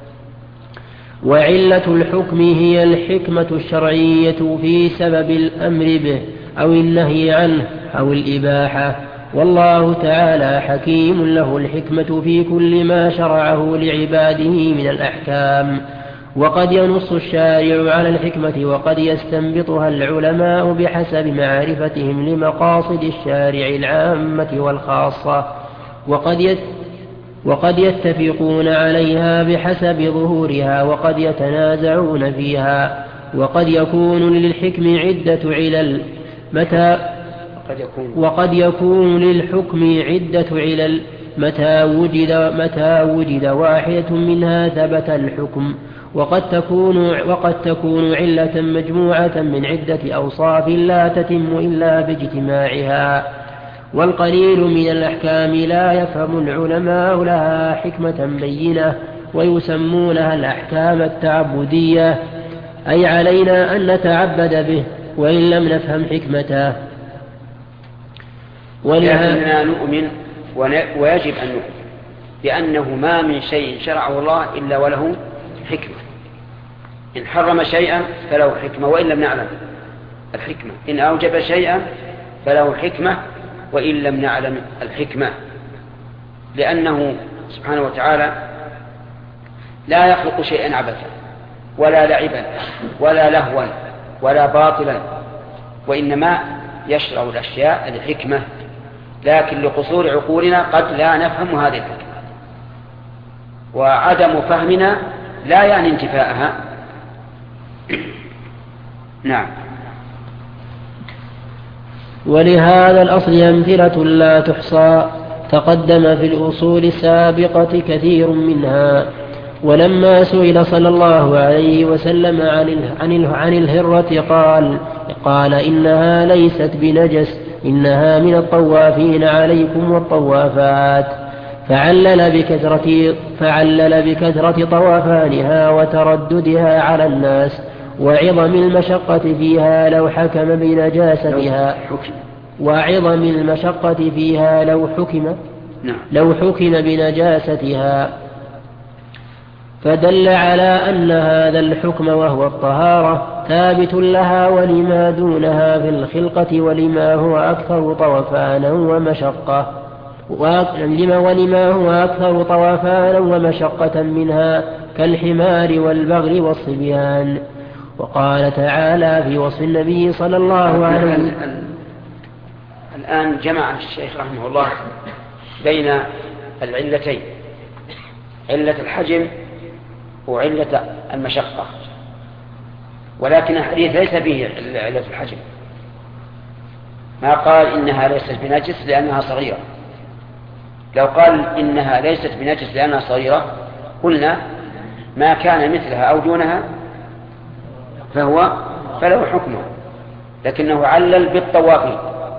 وعلة الحكم هي الحكمة الشرعية في سبب الأمر به أو النهي عنه أو الإباحة، والله تعالى حكيم له الحكمة في كل ما شرعه لعباده من الأحكام. وقد ينص الشارع على الحكمة وقد يستنبطها العلماء بحسب معرفتهم لمقاصد الشارع العامة والخاصة، وقد يت وقد يتفقون عليها بحسب ظهورها وقد يتنازعون فيها. وقد يكون للحكم عدة علل متى وقد يكون للحكم عدة علل متى وجد متى وجد واحدة منها ثبت الحكم، وقد تكون وقد تكون علة مجموعة من عدة أوصاف لا تتم إلا باجتماعها. والقليل من الأحكام لا يفهم العلماء لها حكمة بينة ويسمونها الأحكام التعبدية، أي علينا أن نتعبد به وإن لم نفهم حكمته. ولهذا نؤمن ويجب أن نؤمن بأنه ما من شيء شرعه الله إلا وله حكمة. إن حرم شيئا فله حكمة وإن لم نعلم الحكمة، إن أوجب شيئا فله حكمة وإن لم نعلم الحكمة، لأنه سبحانه وتعالى لا يخلق شيئا عبثا ولا لعبا ولا لهوا ولا باطلا، وإنما يشرع الأشياء لحكمة، لكن لقصور عقولنا قد لا نفهم هذه الحكمة، وعدم فهمنا لا يعني انتفاءها. نعم. ولهذا الأصل أمثلة لا تحصى تقدم في الأصول السابقة كثير منها. ولما سئل صلى الله عليه وسلم عن عن الهرة قال قال إنها ليست بنجس، إنها من الطوافين عليكم والطوافات، فعلل بكثرة فعلل بكثرة طوافانها وترددها على الناس وعظم المشقة فيها لو حكم بنجاستها وعظم المشقة فيها لو حكم لو حكم بنجاستها، فدل على أن هذا الحكم وهو الطهارة ثابت لها ولما دونها في الخلقة ولما هو أكثر طوفانا ومشقة ولما ولما هو أكثر طوفانا ومشقة منها كالحمار والبغل والصبيان. وقال تعالى في وصف النبي صلى الله عليه وسلم. الآن جمع الشيخ رحمه الله بين العلتين، علة الحجم وعلة المشقة، ولكن الحديث ليس به علة الحجم، ما قال إنها ليست بنجس لأنها صغيرة. لو قال إنها ليست بنجس لأنها صغيرة قلنا ما كان مثلها أو دونها فهو فله حكمه، لكنه علل بالطوافين،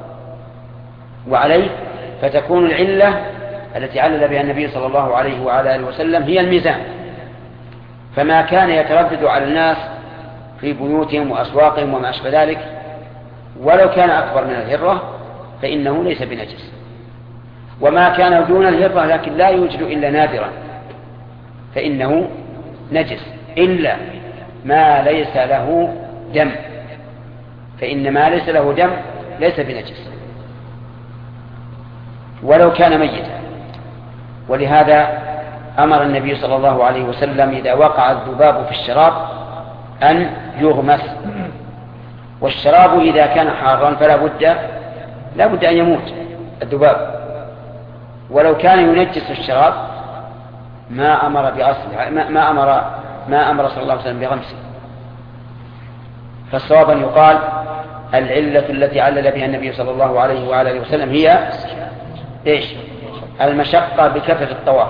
وعليه فتكون العلة التي علل بها النبي صلى الله عليه وعلى آله وسلم هي الميزان. فما كان يتردد على الناس في بيوتهم وأسواقهم وما أشبه ذلك ولو كان أكبر من الهرة فإنه ليس بنجس، وما كان دون الهرة لكن لا يوجد إلا نادرا فإنه نجس. إلا ما ليس له دم، فإن ما ليس له دم ليس بنجس ولو كان ميتا. ولهذا أمر النبي صلى الله عليه وسلم إذا وقع الذباب في الشراب أن يغمس، والشراب إذا كان حارا فلا بد لا بد أن يموت الذباب، ولو كان ينجس الشراب ما أمر بغسله، ما أمر ما أمر صلى الله عليه وسلم بغمسه. فالصواب أن يقال العلة التي علل بها النبي صلى الله عليه وعلى آله وسلم هي إيش؟ المشقة بكثرة الطواف،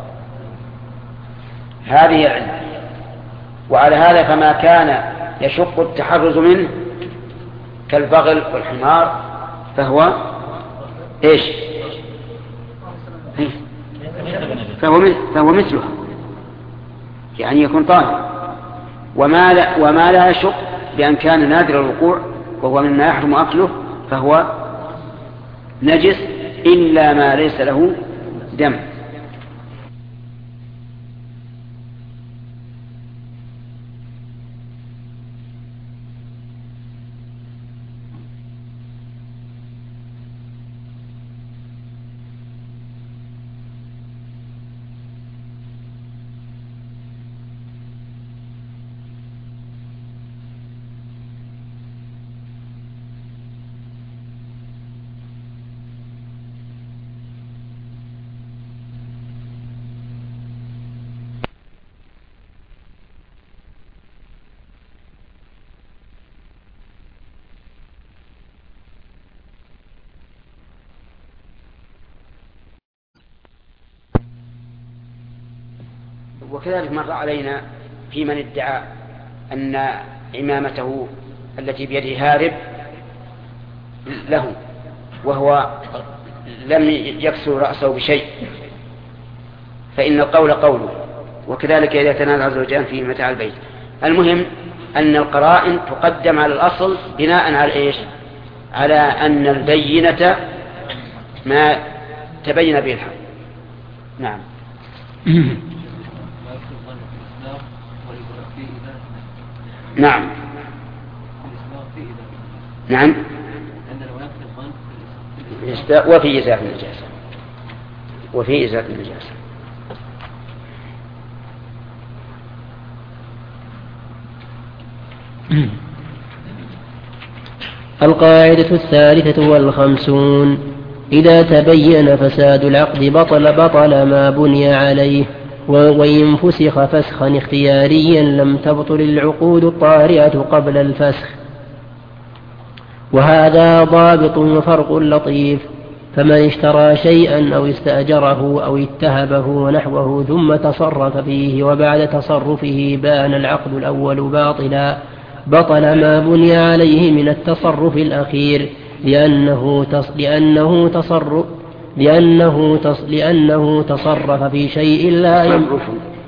هذه العلة. وعلى هذا فما كان يشق التحرز منه كالبغل والحمار فهو إيش؟ فهو فهو مثله، يعني يكون طاهر. وما لا وما لا يشق بأن كان نادر الوقوع وهو مما يحرم أكله فهو نجس إلا ما ليس له دم. وكذلك مر علينا في من ادعى أن عمامته التي بيده هارب له وهو لم يكسر رأسه بشيء، فإن القول قوله، وكذلك إذا تنازع زوجان في متاع البيت. المهم أن القرائن تقدم على الأصل بناء على إيش؟ على أن البينة ما تبين به الحق. نعم. نعم نعم وفي إزالة النجاسة وفي إزالة النجاسة. القاعدة الثالثة والخمسون: إذا تبين فساد العقد بطل بطل ما بني عليه، وإن فسخ فسخا اختياريا لم تبطل العقود الطارئة قبل الفسخ. وهذا ضابط وفرق لطيف: فمن اشترى شيئا أو استأجره أو اتهبه ونحوه ثم تصرف فيه وبعد تصرفه بان العقد الأول باطلا بطل ما بني عليه من التصرف الأخير، لأنه تص... لأنه تصرف لأنه, تص... لأنه تصرف في شيء لا يملك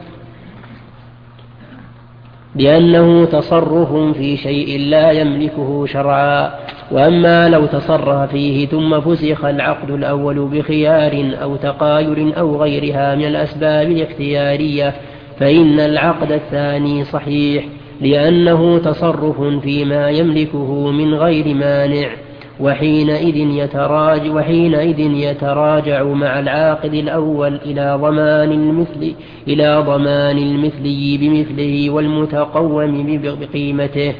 لأنه تصرف في شيء لا يملكه شرعا. وأما لو تصرف فيه ثم فسخ العقد الأول بخيار أو تقاير أو غيرها من الأسباب الاختيارية فإن العقد الثاني صحيح، لأنه تصرف فيما يملكه من غير مانع، وحينئذ يتراجع, وحينئذ يتراجع مع العاقد الأول إلى ضمان المثل إلى ضمان المثلي بمثله والمتقوم بقيمته.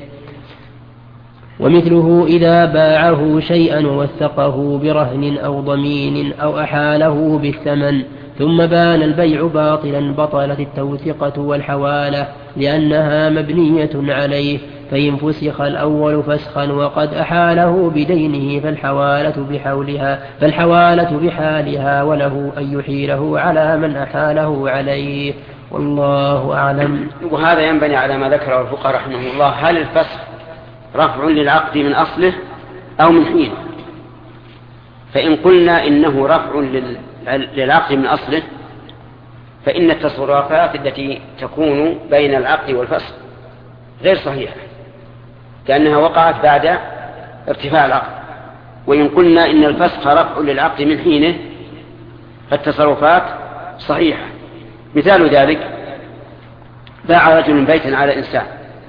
ومثله إذا باعه شيئا ووثقه برهن أو ضمين أو أحاله بالثمن ثم بان البيع باطلا بطلت التوثقة والحوالة، لأنها مبنية عليه، فإن فسخ الأول فسخا وقد أحاله بدينه فالحوالة بحولها فالحوالة بحالها، وله أن يحيله على من أحاله عليه، والله أعلم. وهذا ينبني على ما ذكره الفقهاء رحمه الله: هل الفسخ رفع للعقد من أصله أو من حينه؟ فإن قلنا إنه رفع للعقد من أصله فإن التصرفات التي تكون بين العقد والفسخ غير صحيحة، كأنها وقعت بعد ارتفاع العقد. وإن قلنا إن الفسخ رفع للعقد من حينه فالتصرفات صحيحة. مثال ذلك: باع رجل بيتا على إنسان،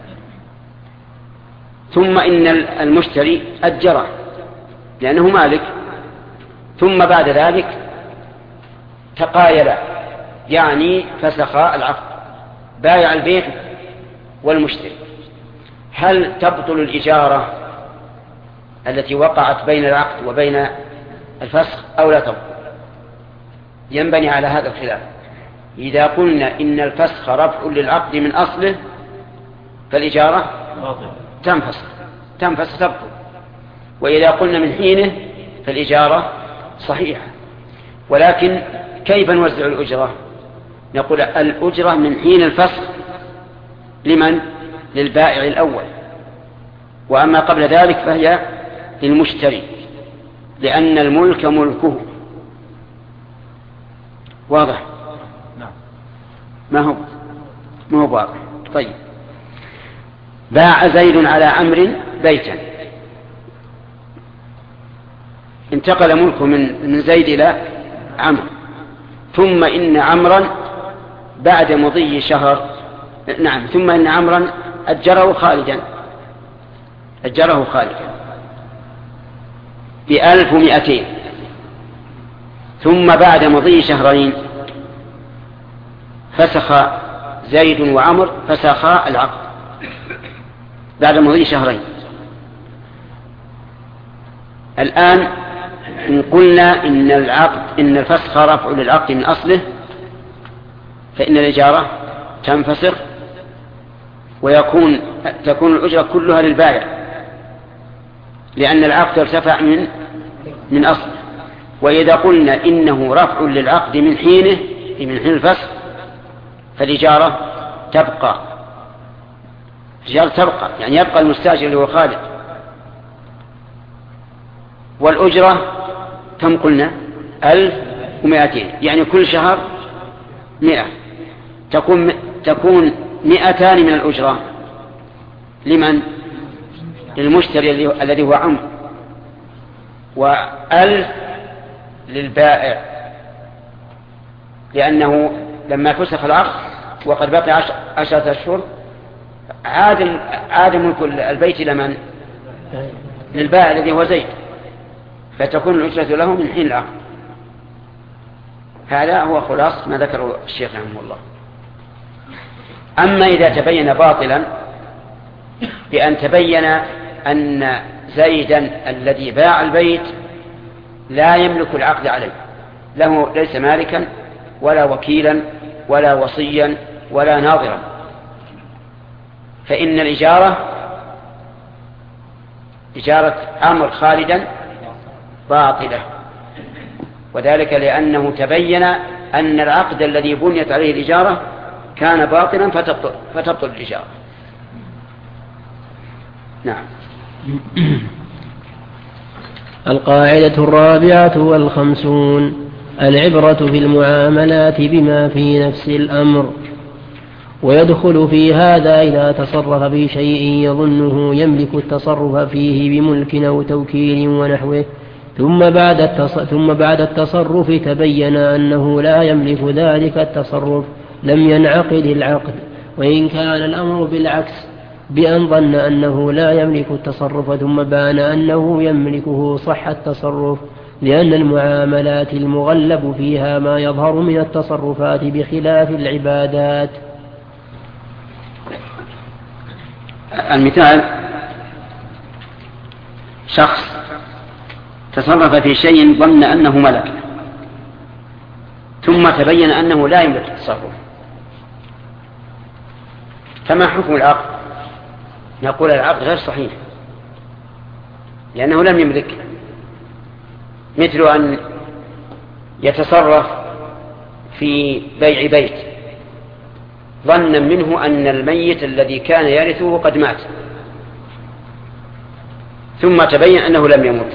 ثم إن المشتري أجره لأنه مالك، ثم بعد ذلك تقايل يعني فسخ العقد، بايع البيت والمشتري، هل تبطل الإجارة التي وقعت بين العقد وبين الفسخ أو لا تبطل؟ ينبني على هذا الخلاف. إذا قلنا إن الفسخ رفع للعقد من أصله فالإجارة تنفسخ تنفسخ تبطل، وإذا قلنا من حينه فالإجارة صحيحة. ولكن كيف نوزع الأجرة؟ نقول الأجرة من حين الفسخ لمن؟ للبائع الأول، وأما قبل ذلك فهي للمشتري، لأن الملك ملكه. واضح؟ ما هو ما هو واضح. طيب، باع زيد على عمرو بيتا، انتقل ملكه من من زيد إلى عمرو، ثم إن عمرا بعد مضي شهر نعم ثم إن عمرا أجره خالدا أجره خالدا بألف ومئتين، ثم بعد مضي شهرين فسخ زيد وعمر فسخا العقد بعد مضي شهرين. الآن إن قلنا إن العقد إن الفسخ رفع للعقد من أصله فإن الإجارة تنفسخ ويكون تكون الأجرة كلها للبائع، لأن العقد ارتفع من من أصله. وإذا قلنا إنه رفع للعقد من حينه من حين الفسخ فالإجارة تبقى الإجارة تبقى يعني يبقى المستأجر اللي هو خالد. والأجرة كم قلنا؟ ألف ومائتين، يعني كل شهر مئة، تكون تكون مئتان من الأجرة لمن؟ للمشتري الذي هو عمرو، وألف للبائع، لأنه لما فسخ العقد وقد بقي عشر عشرة أشهر عاد عاد ملك البيت لمن؟ للبائع الذي هو زيد، فتكون الأجرة له من حين العقد. هذا هو خلاص ما ذكره الشيخ رحمه الله. أما إذا تبين باطلا بأن تبين أن زيدا الذي باع البيت لا يملك العقد عليه، له ليس مالكا ولا وكيلا ولا وصيا ولا ناظرا، فإن الإجارة إجارة عمرو خالدا باطلة، وذلك لأنه تبين أن العقد الذي بنيت عليه الإجارة كان باطلا فتبطل, فتبطل الإجارة. نعم. القاعدة الرابعة والخمسون: العبرة في المعاملات بما في نفس الأمر، ويدخل في هذا إذا تصرف في شيء يظنه يملك التصرف فيه بملك أو توكيل ونحوه، ثم بعد التص... ثم بعد التصرف تبين أنه لا يملك ذلك التصرف لم ينعقد العقد، وإن كان الأمر بالعكس بأن ظن أنه لا يملك التصرف ثم بان أنه يملكه صح التصرف، لأن المعاملات المغلب فيها ما يظهر من التصرفات بخلاف العبادات. المثال: شخص تصرف في شيء ظن أنه ملك ثم تبين أنه لا يملك التصرف، فما حكم العقد؟ نقول العقد غير صحيح لأنه لم يملك، مثل أن يتصرف في بيع بيت ظنا منه أن الميت الذي كان يرثه قد مات ثم تبين أنه لم يمت،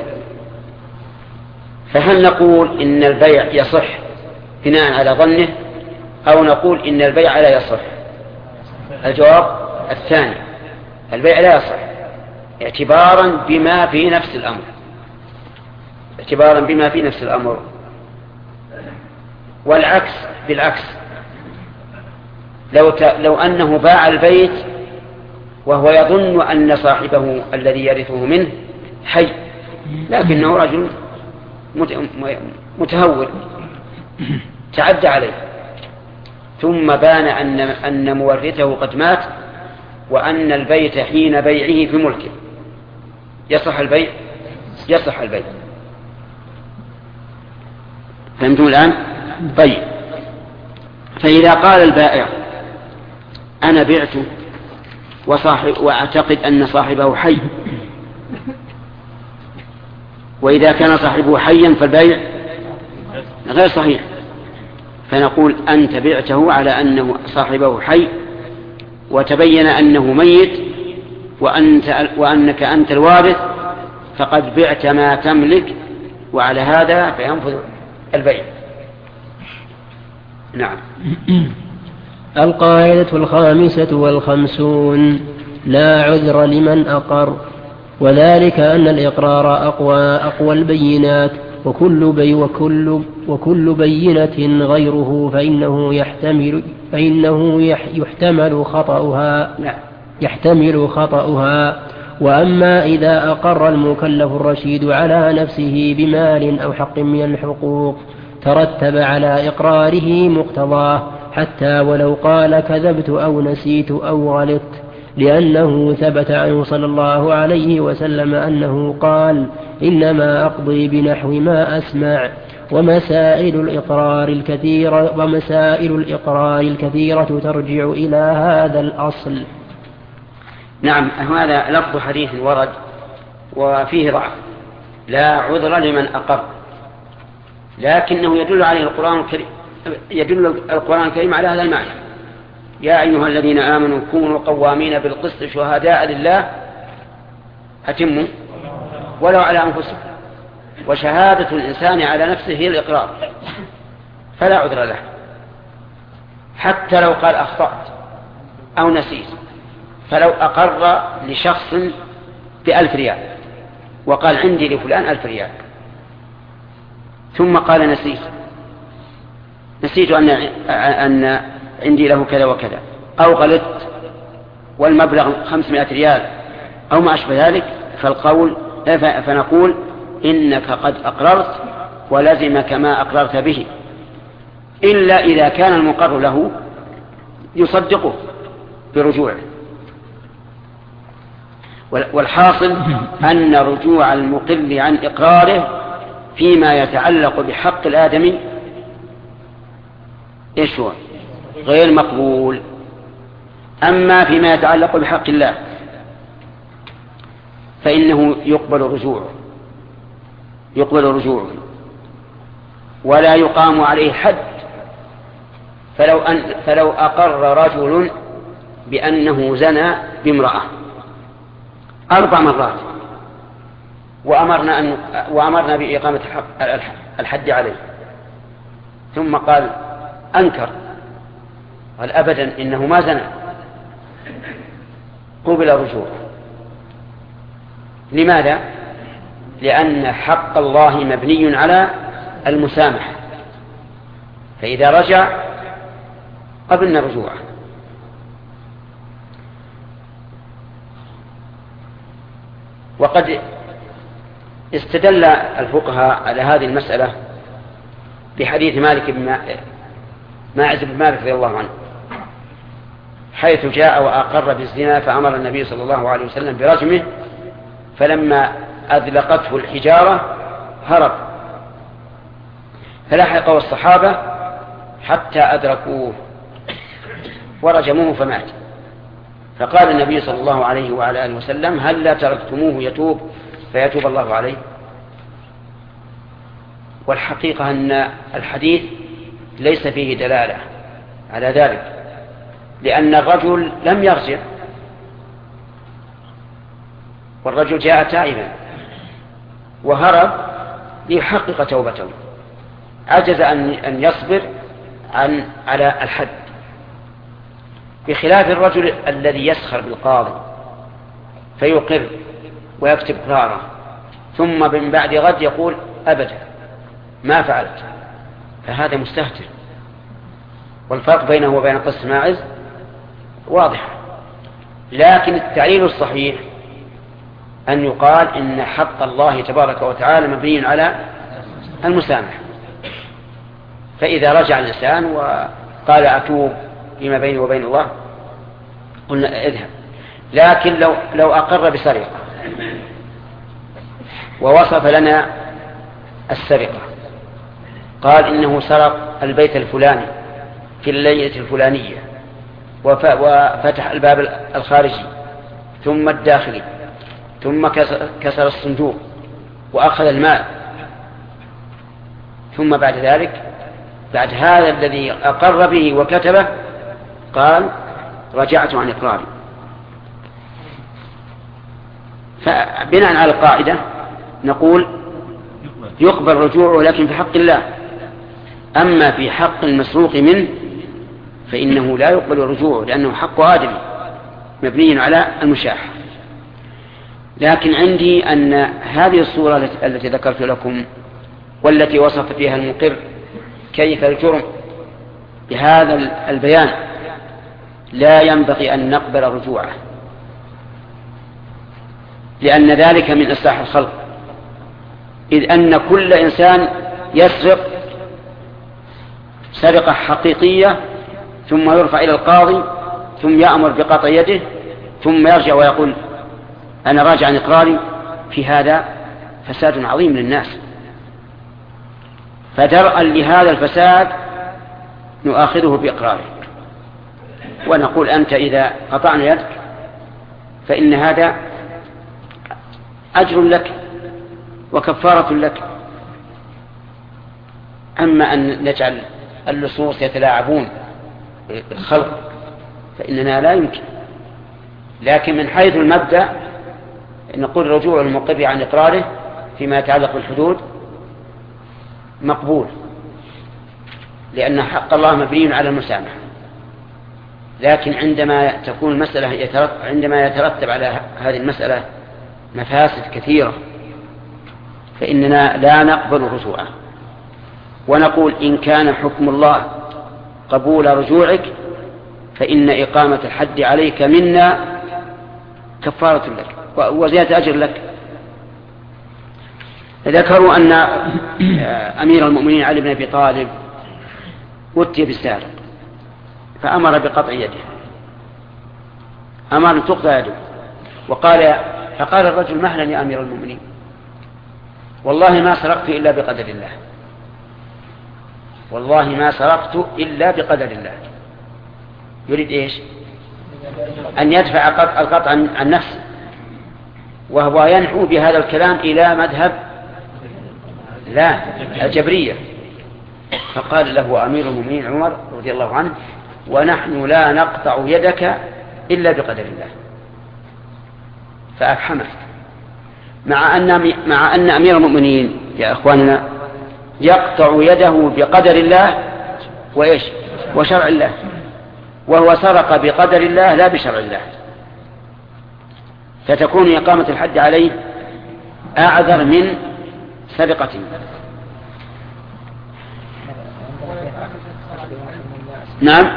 فهل نقول إن البيع يصح بناء على ظنه أو نقول إن البيع لا يصح؟ الجواب الثاني، البيع لا يصح اعتبارا بما في نفس الأمر اعتبارا بما في نفس الأمر والعكس بالعكس. لو, ت... لو أنه باع البيت وهو يظن أن صاحبه الذي يرثه منه حي، لكنه رجل متهور تعدى عليه، ثم بان أن, أن مورثه قد مات وأن البيت حين بيعه في ملكه، يصح البيع؟ يصح البيع. فهمتم الآن؟ طيب، فإذا قال البائع أنا بعته وصاحب وأعتقد أن صاحبه حي، وإذا كان صاحبه حيا فالبيع غير صحيح، فنقول أنت بعته على أنه صاحبه حي وتبين أنه ميت وأنت وأنك أنت الوارث، فقد بعت ما تملك، وعلى هذا فينفذ البيع. نعم. القاعدة الخامسة والخمسون: لا عذر لمن أقر، وذلك أن الإقرار أقوى أقوى البينات، وكل بي وكل وكل بينة غيره فإنه يحتمل فإنه يحتمل خطأها يحتمل خطأها. وأما إذا أقر المكلف الرشيد على نفسه بمال أو حق من الحقوق ترتب على إقراره مقتضاه، حتى ولو قال كذبت أو نسيت أو غلطت، لأنه ثبت عنه صلى الله عليه وسلم أنه قال: إنما أقضي بنحو ما أسمع. ومسائل الإقرار الكثيرة ومسائل الإقرار الكثيرة ترجع إلى هذا الأصل. نعم، هذا لفظ حديث ورد وفيه ضعف: لا عذر لمن أقر، لكنه يدل عليه القرآن الكريم يدل القرآن الكريم على هذا المعنى: يا أيها الذين آمنوا كونوا قوامين بالقسط شهداء لله أتموا ولو على أنفسكم. وشهادة الإنسان على نفسه هي الإقرار، فلا عذر له حتى لو قال أخطأت أو نسيت. فلو أقر لشخص بألف ريال وقال عندي لفلان ألف ريال، ثم قال نسيت نسيت أن, أن عندي له كذا وكذا، أو غلطت والمبلغ خمسمائة ريال أو ما أشبه ذلك، فالقول فنقول إنك قد أقررت ولزمك ما أقررت به، إلا إذا كان المقر له يصدقه برجوعه. والحاصل أن رجوع المقل عن إقراره فيما يتعلق بحق الآدمي إيش هو؟ غير مقبول. أما فيما يتعلق بحق الله فإنه يقبل رجوعه يقبل رجوعه ولا يقام عليه حد. فلو, أن فلو أقر رجل بأنه زنى بامرأة أربع مرات وأمرنا, أن وأمرنا بإقامة الحد عليه، ثم قال أنكر قال أبدا إنه ما زنى، قبل رجوعه. لماذا؟ لأن حق الله مبني على المسامحة، فإذا رجع قبلنا رجوعه. وقد استدل الفقهاء على هذه المسألة بحديث مالك بن ماعز بن مالك رضي الله عنه، حيث جاء وأقر بالزنا فأمر النبي صلى الله عليه وسلم برجمه، فلما أذلقته الحجارة هرب، فلحقه الصحابة حتى أدركوه ورجموه فمات. فقال النبي صلى الله عليه وعلى آله وسلم: هل لا تركتموه يتوب فيتوب الله عليه؟ والحقيقة أن الحديث ليس فيه دلالة على ذلك، لأن الرجل لم يرجع، والرجل جاء تائبا وهرب ليحقق توبته، عجز أن يصبر عن على الحد، بخلاف الرجل الذي يسخر بالقاضي فيقر ويكتب قراره ثم من بعد غد يقول أبدا ما فعلت، فهذا مستهتر. والفرق بينه وبين قصة ماعز واضح. لكن التعليل الصحيح أن يقال إن حق الله تبارك وتعالى مبني على المسامح. فإذا رجع الإنسان وقال أتوب فيما بيني وبين الله قلنا اذهب. لكن لو, لو أقر بسرقة ووصف لنا السرقة، قال إنه سرق البيت الفلاني في الليلة الفلانية وفتح الباب الخارجي ثم الداخلي ثم كسر الصندوق وأخذ المال، ثم بعد ذلك بعد هذا الذي أقر به وكتبه قال رجعت عن إقراري. فبناء على القاعدة نقول يقبل رجوعه لكن في حق الله. أما في حق المسروق منه فإنه لا يقبل رجوعه لأنه حق آدمي مبني على المشاحة. لكن عندي أن هذه الصورة التي ذكرت لكم والتي وصف فيها المقر كيف الجرم بهذا البيان لا ينبغي أن نقبل رجوعه، لأن ذلك من إصلاح الخلق، إذ أن كل إنسان يسرق سرقة حقيقية ثم يرفع إلى القاضي ثم يأمر بقطع يده ثم يرجع ويقول أنا راجع عن إقراري، في هذا فساد عظيم للناس. فدرءا لهذا الفساد نؤاخذه بإقراره ونقول أنت إذا قطعنا يدك فإن هذا أجر لك وكفارة لك. أما أن نجعل اللصوص يتلاعبون بالخلق فإننا لا يمكن. لكن من حيث المبدأ نقول رجوع المقر عن إقراره فيما يتعلق بالحدود مقبول، لأن حق الله مبني على المسامحة. لكن عندما تكون المسألة يترتب عندما يترتب على هذه المسألة مفاسد كثيرة فإننا لا نقبل رجوعه، ونقول إن كان حكم الله قبول رجوعك فإن إقامة الحد عليك منا كفارة لك وزيادة أجر لك. ذكروا أن أمير المؤمنين علي بن أبي طالب أتي بالسارق فأمر بقطع يده، أمر أن تقطع يده، وقال فقال الرجل مهلا يا أمير المؤمنين والله ما سرقت إلا بقدر الله، والله ما سرقت إلا بقدر الله. يريد إيش؟ أن يدفع القطع عن نفسه، وهو ينحو بهذا الكلام إلى مذهب لا الجبرية. فقال له أمير المؤمنين عمر رضي الله عنه ونحن لا نقطع يدك إلا بقدر الله. فأفحمه، مع أن مع أن أمير المؤمنين يا أخواننا يقطع يده بقدر الله وإيش وشرع الله، وهو سرق بقدر الله لا بشرع الله، فتكون إقامة الحد عليه أعذر من سرقته. نعم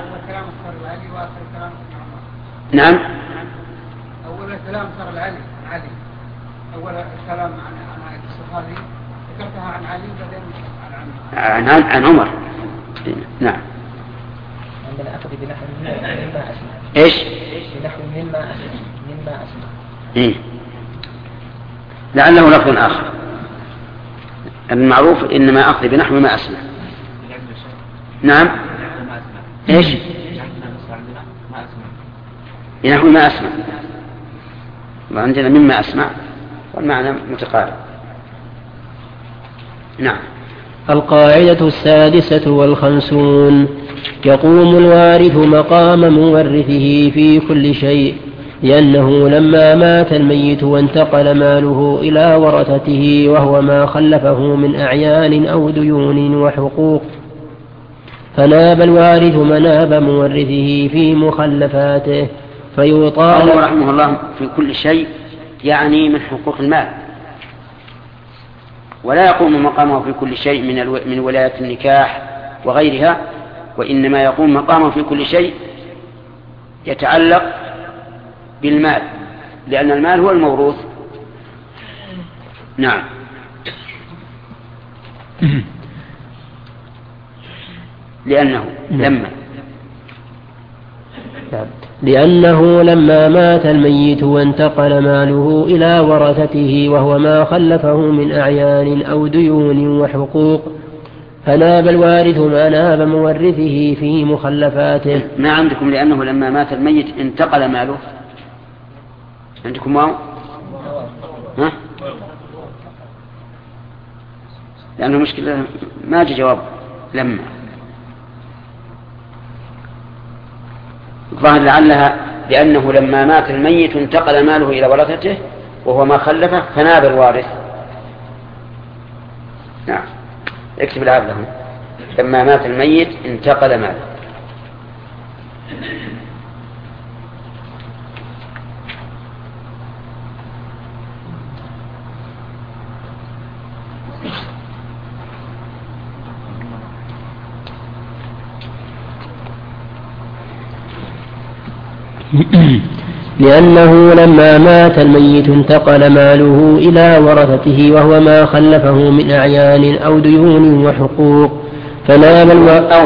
نعم أول الكلام صار العلي علي أول الكلام عن عن القصة هذه ذكرتها عن علي بعدين عن عن عمر. نعم. عندنا أخذ بنحو مما أسمع. إيش؟ بنحو مما أسمع مما أسمع. إيه. لعله لفظ آخر. المعروف إنما أخذ بنحو ما أسمع. نعم. إيش؟ بنحو ما أسمع. وعندنا مما أسمع والمعنى متقارب. نعم. القاعدة السادسة والخمسون: يقوم الوارث مقام مورثه في كل شيء، لأنه لما مات الميت وانتقل ماله إلى ورثته وهو ما خلفه من أعيان أو ديون وحقوق، فناب الوارث مناب مورثه في مخلفاته فيطالب. قال رحمه الله في كل شيء يعني من حقوق المال، ولا يقوم مقامه في كل شيء من الو... من ولاية النكاح وغيرها، وإنما يقوم مقامه في كل شيء يتعلق بالمال، لأن المال هو الموروث. نعم. لأنه لما لأنه لما مات الميت وانتقل ماله إلى ورثته وهو ما خلفه من أعيان أو ديون وحقوق، فناب الوارث ما ناب مورثه في مخلفاته. ما عندكم لأنه لما مات الميت انتقل ماله؟ عندكم واو؟ ها؟ لأنه مشكلة ما جاء جواب لما. الظاهر لعلها لأنه لما مات الميت انتقل ماله إلى ورثته وهو ما خلفه فناب الوارث. نعم، اكتب العاب له. لما مات الميت انتقل ماله. لأنه لما مات الميت انتقل ماله إلى ورثته وهو ما خلفه من أعيان أو ديون وحقوق، فناب الو...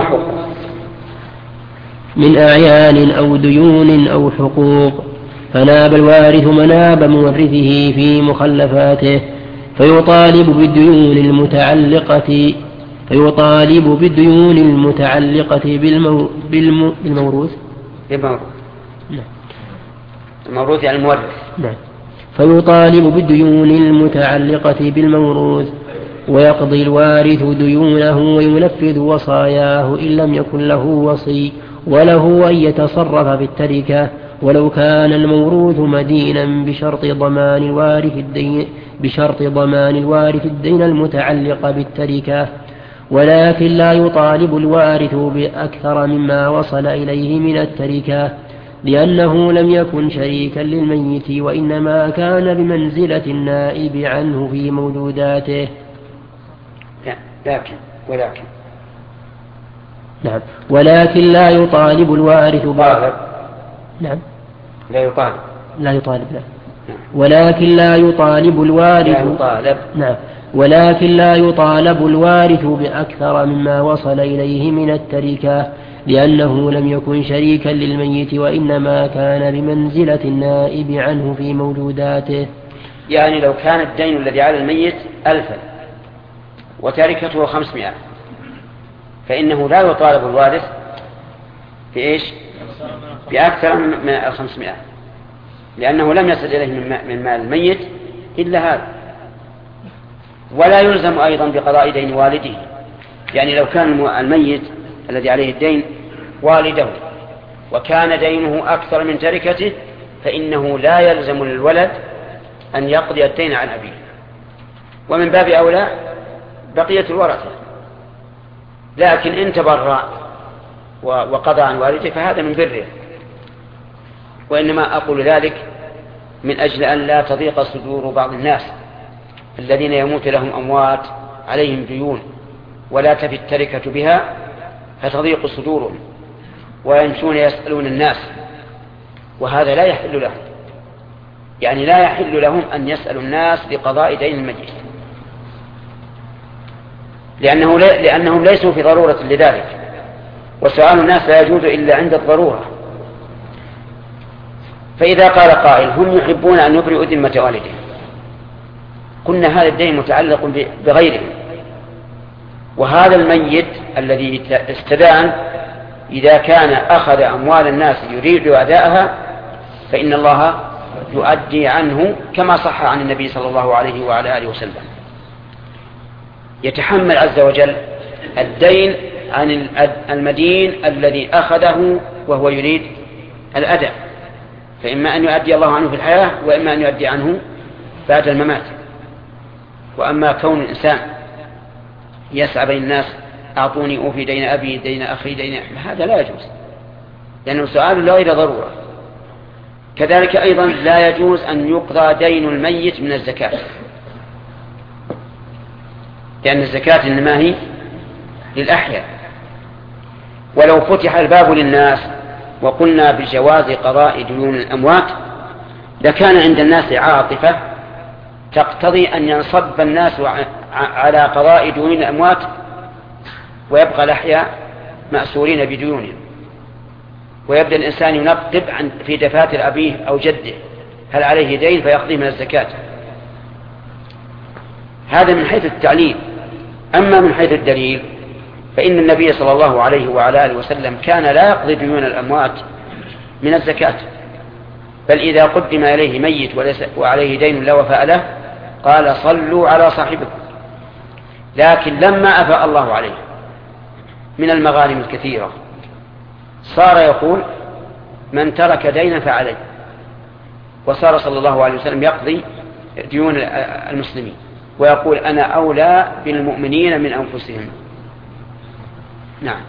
من أعيان أو ديون أو حقوق فناب الوارث مناب مورثه في مخلفاته، فيطالب بالديون المتعلقة فيطالب بالديون المتعلقة بالمو... بالم... بالموروث بالموروث الموروث يعني المورث. نعم. فيطالب بالديون المتعلقة بالموروث، ويقضي الوارث ديونه وينفذ وصاياه إن لم يكن له وصي، وله أن يتصرف بالتركة ولو كان الموروث مدينا بشرط ضمان الوارث الدين بشرط ضمان الوارث الدين المتعلق بالتركة، ولكن لا يطالب الوارث بأكثر مما وصل إليه من التركة، لأنه لم يكن شريكا للميت وإنما كان بمنزلة النائب عنه في موجوداته. لكن ولكن نعم ولكن لا يطالب الوارث طالب. نعم لا يطالب لا يطالب لا. ولكن لا يطالب الوارث لا يطالب. نعم ولكن لا يطالب الوارث بأكثر مما وصل إليه من التركة، لأنه لم يكن شريكا للميت وإنما كان بمنزلة النائب عنه في موجوداته. يعني لو كان الدين الذي على الميت ألفا وتركته خمسمائة فإنه لا يطالب الوارث في إيش؟ بأكثر من الخمسمائة، لأنه لم يصل إليه من مال الميت إلا هذا. ولا يلزم أيضا بقضاء دين والده، يعني لو كان الميت الذي عليه الدين والده وكان دينه أكثر من تركته فإنه لا يلزم للولد أن يقضي الدين عن أبيه، ومن باب أولى بقية الورثة. لكن إن تبرع وقضى عن والده فهذا من بره، وإنما أقول ذلك من أجل أن لا تضيق صدور بعض الناس الذين يموت لهم أموات عليهم ديون ولا تفي التركة بها فتضيق صدورهم ويمشون يسألون الناس، وهذا لا يحل لهم. يعني لا يحل لهم أن يسألوا الناس لقضاء دين الميت، لأنه لا لأنهم ليسوا في ضرورة لذلك، وسؤال الناس لا يجوز إلا عند الضرورة. فإذا قال قائل هم يحبون أن يبرئوا ذمة والدهم، قلنا هذا الدين متعلق بغيرهم، وهذا الميت الذي استدان إذا كان أخذ أموال الناس يريد أداءها فإن الله يؤدي عنه كما صح عن النبي صلى الله عليه وعلى آله وسلم. يتحمل عز وجل الدين عن المدين الذي أخذه وهو يريد الأداء، فإما أن يؤدي الله عنه في الحياة وإما أن يؤدي عنه بعد الممات. وأما كون الإنسان يسعى بين الناس أعطوني أوفي دين أبي دين أخي دين، هذا لا يجوز، لأنه سؤال لا غير ضرورة. كذلك أيضا لا يجوز أن يقضى دين الميت من الزكاة، لأن الزكاة إنما هي للأحياء، ولو فتح الباب للناس وقلنا بجواز قضاء ديون الأموات لكان عند الناس عاطفة تقتضي أن ينصب الناس على قضاء ديون الأموات ويبقى الأحياء مأسورين بديونهم، ويبدأ الإنسان ينقب عن في دفاتر أبيه أو جده هل عليه دين فيقضيه من الزكاة. هذا من حيث التعليل. أما من حيث الدليل فإن النبي صلى الله عليه وعلى آله وسلم كان لا يقضي ديون الأموات من الزكاة، بل إذا قدم إليه ميت وعليه دين لا وفاء له قال صلوا على صاحبكم. لكن لما أفاء الله عليه من المغانم الكثيرة صار يقول من ترك دينا فعليه، وصار صلى الله عليه وسلم يقضي ديون المسلمين ويقول أنا أولى بالمؤمنين من أنفسهم. نعم.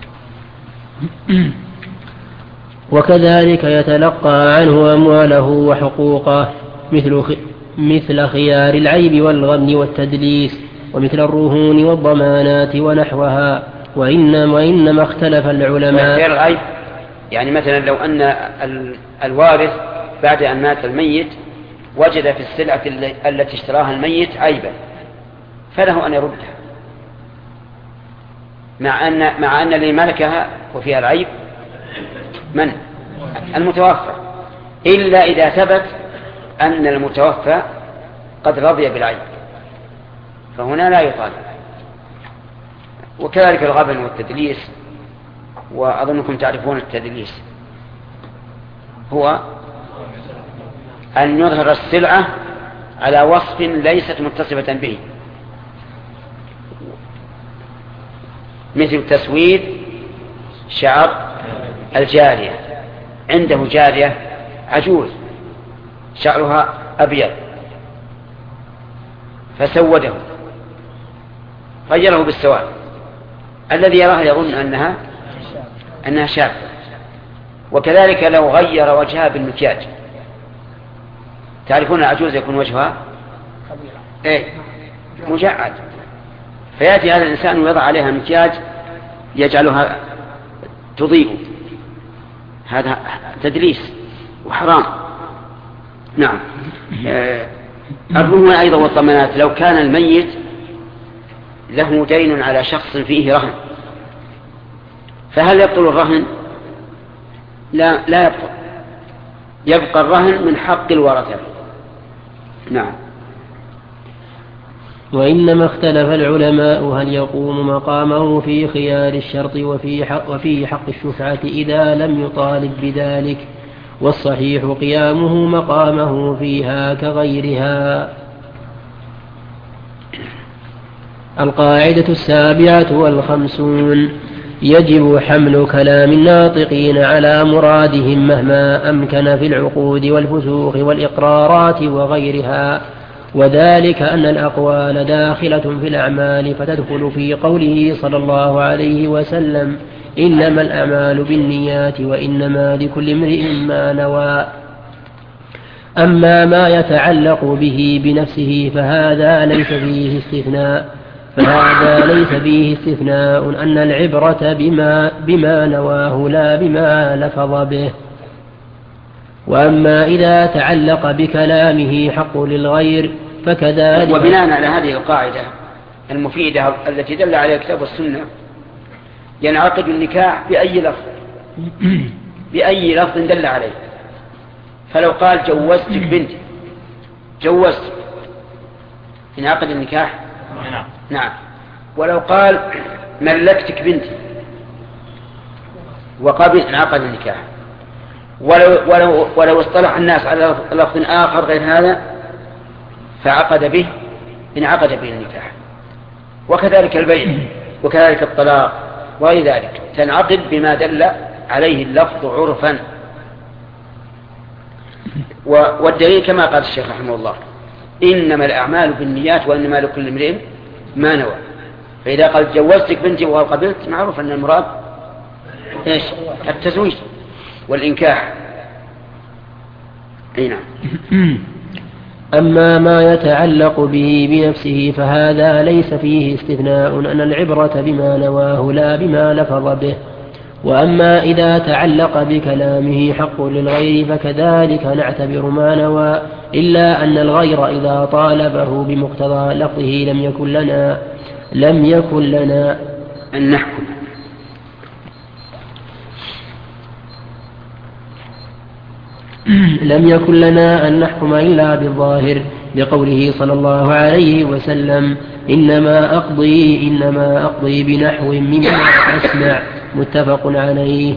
وكذلك يتلقى عنه أمواله وحقوقه مثل مثل خيار العيب والغبن والتدليس ومثل الرهون والضمانات ونحوها. وإنما, وإنما اختلف العلماء. خيار العيب يعني مثلا لو أن الوارث بعد أن مات الميت وجد في السلعة التي اشتراها الميت عيبا فله أن يردها، مع أن, مع أن اللي ملكها وفيها العيب من؟ المتوفى، إلا إذا ثبت أن المتوفى قد رضي بالعيب فهنا لا يطالب. وكذلك الغبن والتدليس، وأظنكم تعرفون التدليس هو أن يظهر السلعة على وصف ليست متصفة به، مثل تسويد شعر الجارية. عنده جارية عجوز شعرها أبيض فسوده غيره بالسواد، الذي يراه يظن أنها أنها شابة. وكذلك لو غير وجهها بالمكياج، تعرفون العجوز يكون وجهها إيه؟ مجعد، فيأتي هذا الإنسان ويضع عليها مكياج يجعلها تضيء، هذا تدليس وحرام. نعم. الرهن أيضا والضمانات، لو كان الميت له دين على شخص فيه رهن فهل يبطل الرهن؟ لا لا يبطل، يبقى الرهن من حق الورثة. نعم. وإنما اختلف العلماء هل يقوم مقامه في خيار الشرط وفي حق, وفي حق الشفعة إذا لم يطالب بذلك، والصحيح قيامه مقامه فيها كغيرها. القاعدة السابعة والخمسون: يجب حمل كلام الناطقين على مرادهم مهما أمكن في العقود والفسوق والإقرارات وغيرها، وذلك أن الأقوال داخلة في الأعمال فتدخل في قوله صلى الله عليه وسلم إنما الأعمال بالنيات وإنما لكل امرئ ما نوى. أما ما يتعلق به بنفسه فهذا ليس فيه استثناء فهذا ليس فيه استثناء أن العبرة بما, بما نواه لا بما لفظ به. وأما إذا تعلق بكلامه حق للغير فكذلك. وبناء على هذه القاعدة المفيدة التي دل عليها الكتاب والسنة ينعقد النكاح بأي لفظ بأي لفظ دل عليه. فلو قال جوزتك بنتي جوزتك ينعقد النكاح. نعم. ولو قال ملكتك بنتي وقبل انعقد النكاح. ولو, ولو, ولو اصطلح الناس على لفظ آخر غير هذا فعقد به انعقد به النكاح. وكذلك البيع وكذلك الطلاق وغير ذلك تنعقد بما دل عليه اللفظ عرفا. والدليل كما قال الشيخ رحمه الله إنما الأعمال بالنيات وإنما لكل امرئ ما نوى. فإذا قال جوزتك بنتي وهو قبلت معروف أن المراد إيش؟ التزويج والإنكاح. أي نعم. أما ما يتعلق به بنفسه فهذا ليس فيه استثناء أن العبرة بما نواه لا بما لفظ به. وأما إذا تعلق بكلامه حق للغير فكذلك نعتبر ما نوى، إلا أن الغير إذا طالبه بمقتضى لفظه لم يكن لنا لم يكن لنا أن نحكم. لم يكن لنا أن نحكم إلا بالظاهر، لقوله صلى الله عليه وسلم: إنما أقضي إنما أقضي بنحو مما أسمع، متفق عليه.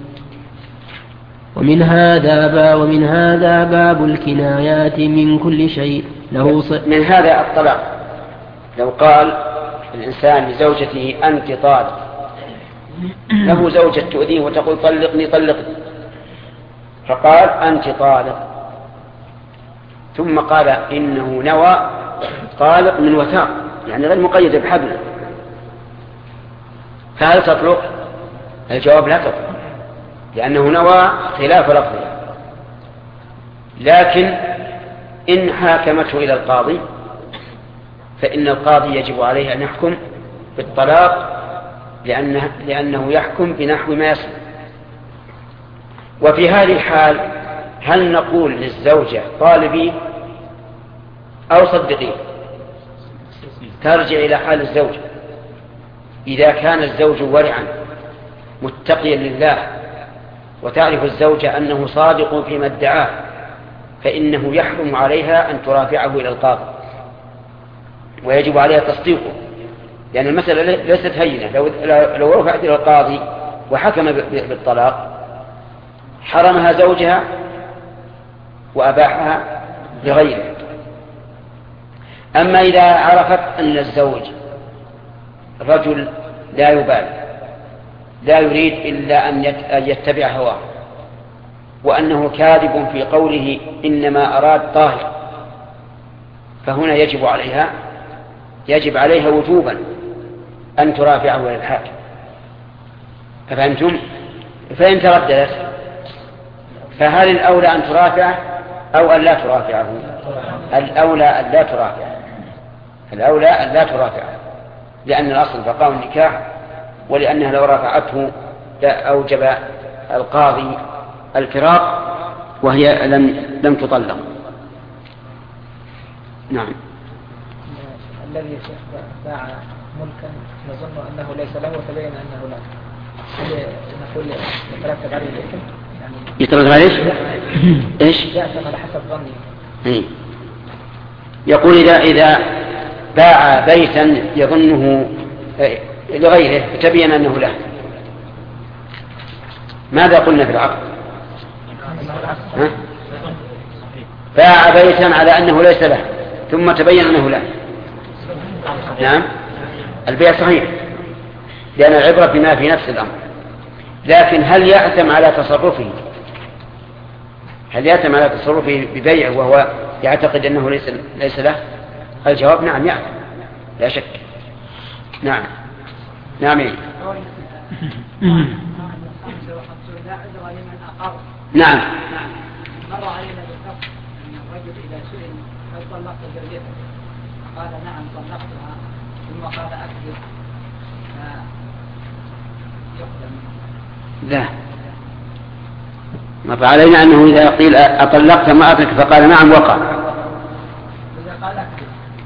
ومن هذا باب ومن هذا باب الكنايات من كل شيء له ص... من هذا الطلاق، لو قال الإنسان لزوجته أنت طالق، له زوجة تؤذيه وتقول طلقني طلقني، فقال أنت طالق، ثم قال إنه نوى طالق من وثاق، يعني غير مقيد بحبل، فهل تطلق؟ الجواب لا تطلق، لأنه نوى خلاف لفظه. لكن إن حاكمته إلى القاضي فإن القاضي يجب عليه أن يحكم بالطلاق، لأنه, لأنه يحكم بنحو ما يصل. وفي هذه الحال هل نقول للزوجة طالبي أو صدقي؟ ترجع إلى حال الزوج. إذا كان الزوج ورعا متقيا لله وتعرف الزوجة أنه صادق فيما ادعاه، فإنه يحرم عليها أن ترافعه إلى القاضي، ويجب عليها تصديقه، لأن المسألة ليست هينة. لو, لو رفعت إلى القاضي وحكم بالطلاق حرمها زوجها وأباحها لغيره. أما إذا عرفت أن الزوج رجل لا يبالي، لا يريد إلا أن يتبع هواه، وأنه كاذب في قوله إنما أراد طاهر، فهنا يجب عليها يجب عليها وجوبا أن ترافعه إلى الحاكم. أفهمتم؟ فإن ترددت فهل الأولى أن ترافعه أو أن لا ترافعه؟ الأولى أن لا ترافعه، الأولى أن لا ترافعه، لأن الأصل بقاء النكاح، ولأنها لو رفعته أوجب القاضي الفراق وهي لم لم تطلق. نعم. الذي باع ملكا نظن أنه ليس له وتبين أنه له، هل نقول يترتب عليه الإثم؟ يعني يترتب عليه إيش؟ يأثم على حسب ظنه. يقول إذا إذا باع بيتا يظنه لغيره تبين أنه له، ماذا قلنا في العقد؟ ها؟ باع بيتا على أنه ليس له ثم تبين أنه له. نعم، البيع صحيح، لأن العبرة بما في نفس الأمر. لكن هل يأثم على تصرفه؟ هل يأثم على تصرفه ببيعه وهو يعتقد أنه ليس ليس له؟ الجواب نعم، يأثم لا شك. نعم. نعم. إيه؟ نعم. مر علينا بالنص أن الرجل إذا سئل هل طلقت زوجته قال نعم طلقتها، ثم قال أكذب، يقدم. لا، مر علينا أنه إذا قيل أطلقت امرأتك فقال نعم وقع. إذا قال أكذب،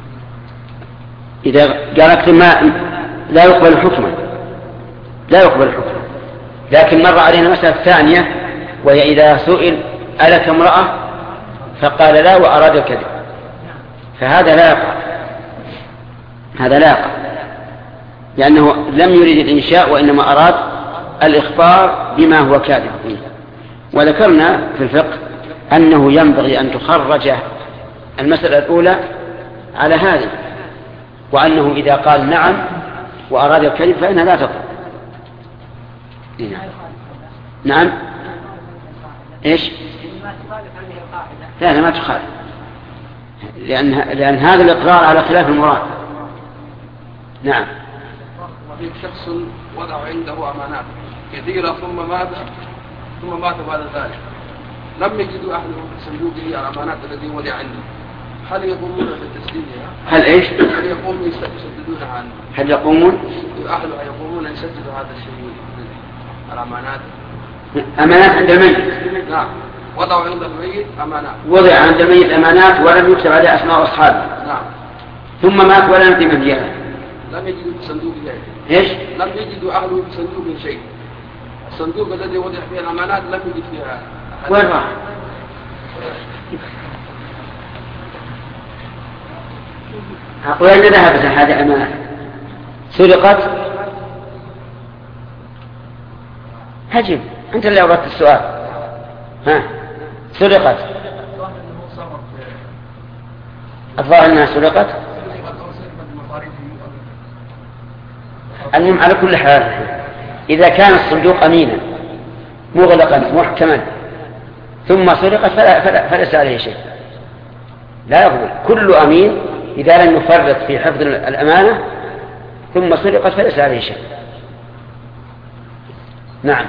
إذا قال أكذب ما لا يقبل حكما، لا يقبل حكما. لكن مر علينا مسألة ثانية، وهي إذا سئل ألك امرأة فقال لا وأراد الكذب، فهذا لا يقع، هذا لا يقع، لأنه لم يريد الإنشاء وإنما أراد الإخبار بما هو كاذب فيه. وذكرنا في الفقه أنه ينبغي أن تخرج المسألة الأولى على هذه، وأنه إذا قال نعم وأراد الكذب فإنها لا تطلق. نعم. إيش؟ لا لا ما تخالف، لأن لأن هذا الإقرار على خلاف المراد. نعم. وفي شخص وضع عنده أمانات كثيرة ثم مات ثم مات بعد ذلك، لم يجدوا أهله في صندوقه الأمانات التي وضع عنده، هل يقومون بتسديدها؟ هل إيش؟ هل يقومون يسددونها عنه؟ هل يقومون؟ أهله يقومون يسددوا هذا الشيء؟ الأمانات. أمانات عند الميت. نعم، وضعوا عند الميت أمانات. وضع عند الميت أمانات ولم يكتب عليها أسماء أصحابه. نعم. ثم مات ولا ندم فيها. لم يجدوا صندوق شيء. إيش؟ لم يجدوا أهله بصندوق شيء. الصندوق الذي وضع فيه الأمانات لم يجد فيها. وين راح؟ وين ذهبت هذه الأمانات؟ سرقت؟ هجم، أنت اللي أوردت السؤال. ها، سرقت. الظاهر أنها سرقت. المهم على كل حال إذا كان الصندوق أمينا مغلقا محكما ثم سرقت فلا فلا فليس عليه شيء، لا يقبل. كل أمين إذا لم يفرط في حفظ الأمانة ثم سرقت فليس عليه شيء. نعم.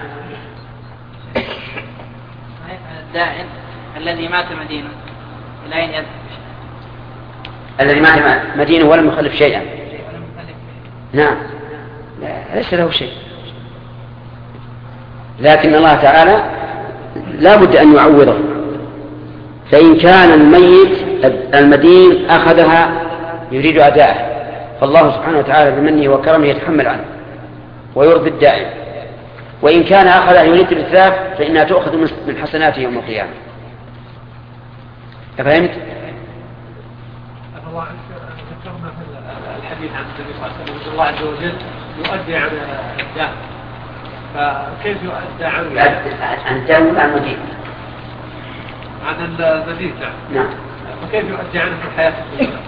الدائن الذي مات مدينه إلى أين يذهب؟ الذي مات مدينه ولم يخلف شيئا. نعم، لا ليس له شيء، لكن الله تعالى لا بد أن يعوضه. فإن كان الميت المدين أخذها يريد أداءه فالله سبحانه وتعالى بمنه وكرمه يتحمل عنه ويرضي الدائم، وإن كان أخذها يريد الإتلاف فإنها تؤخذ من حسناته يوم القيامة. أفهمت؟ الله ذكرنا في الحديث عن النبي صلى الله عليه وسلم الله عز وجل يؤدي عن الدائم، فكيف يؤدى عنه؟ عن الدائم ولا عن المدين؟ عن المدين. نعم. نعم. فكيف يؤدي عنه في الحياة الدنيا؟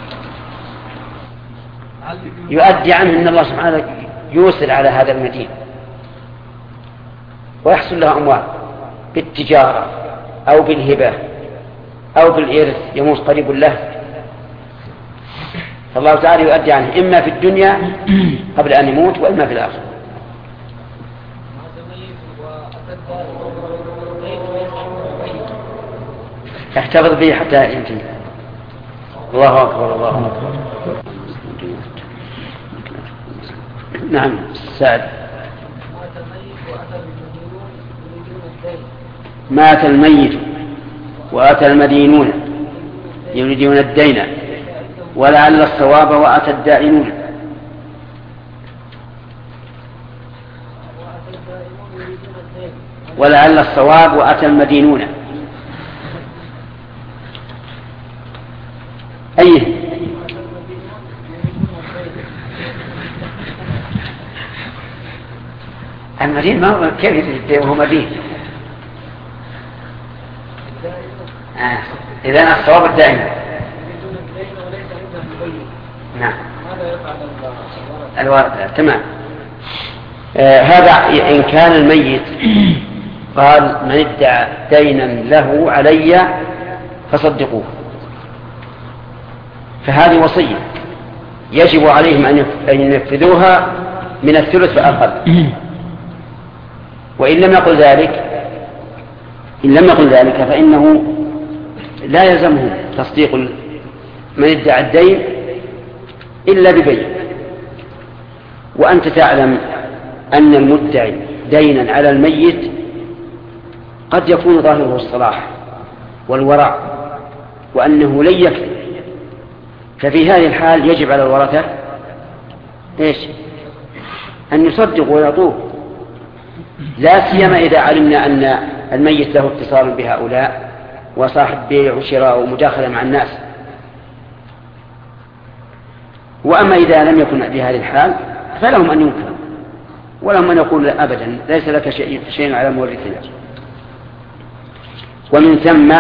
يؤدي عنه أن الله سبحانه يوصل على هذا المدين ويحصل له أموال بالتجارة أو بالهبة أو بالإرث يموت قريب له، فالله تعالى يؤدي عنه إما في الدنيا قبل أن يموت وإما في الآخرة. احتفظ به حتى ينتهي. الله أكبر الله أكبر. نعم. سعد. مات الميت وأتى المدينون يريدون الدين ولعل الصواب وأتى الدائنون. ولعل الصواب وأتى المدينون. أيه؟ المدين ما هو كيف يدين وهو مدين؟ آه. إذن الصواب الدائم. نعم. الوارد تمام. آه هذا إن كان الميت قال من ادعى دينا له علي فصدقوه، فهذه وصية يجب عليهم أن ينفذوها من الثلث فأقل. وإن لم يقل ذلك إن لم يقل ذلك فإنه لا يلزمه تصديق من ادعى الدين إلا ببين. وأنت تعلم أن المدعي دينا على الميت قد يكون ظاهره الصلاح والورع وأنه لن يكذب، ففي هذه الحال يجب على الورثة إيش؟ أن يصدقوا ويعطوه، لا سيما إذا علمنا أن الميت له اتصال بهؤلاء وصاحب بيع وشراء ومداخلة مع الناس. وأما إذا لم يكن بهذه الحال فلهم أن ينكروا ولهم أن يقول أبدا ليس لك شيء, شيء على مورثنا. ومن ثم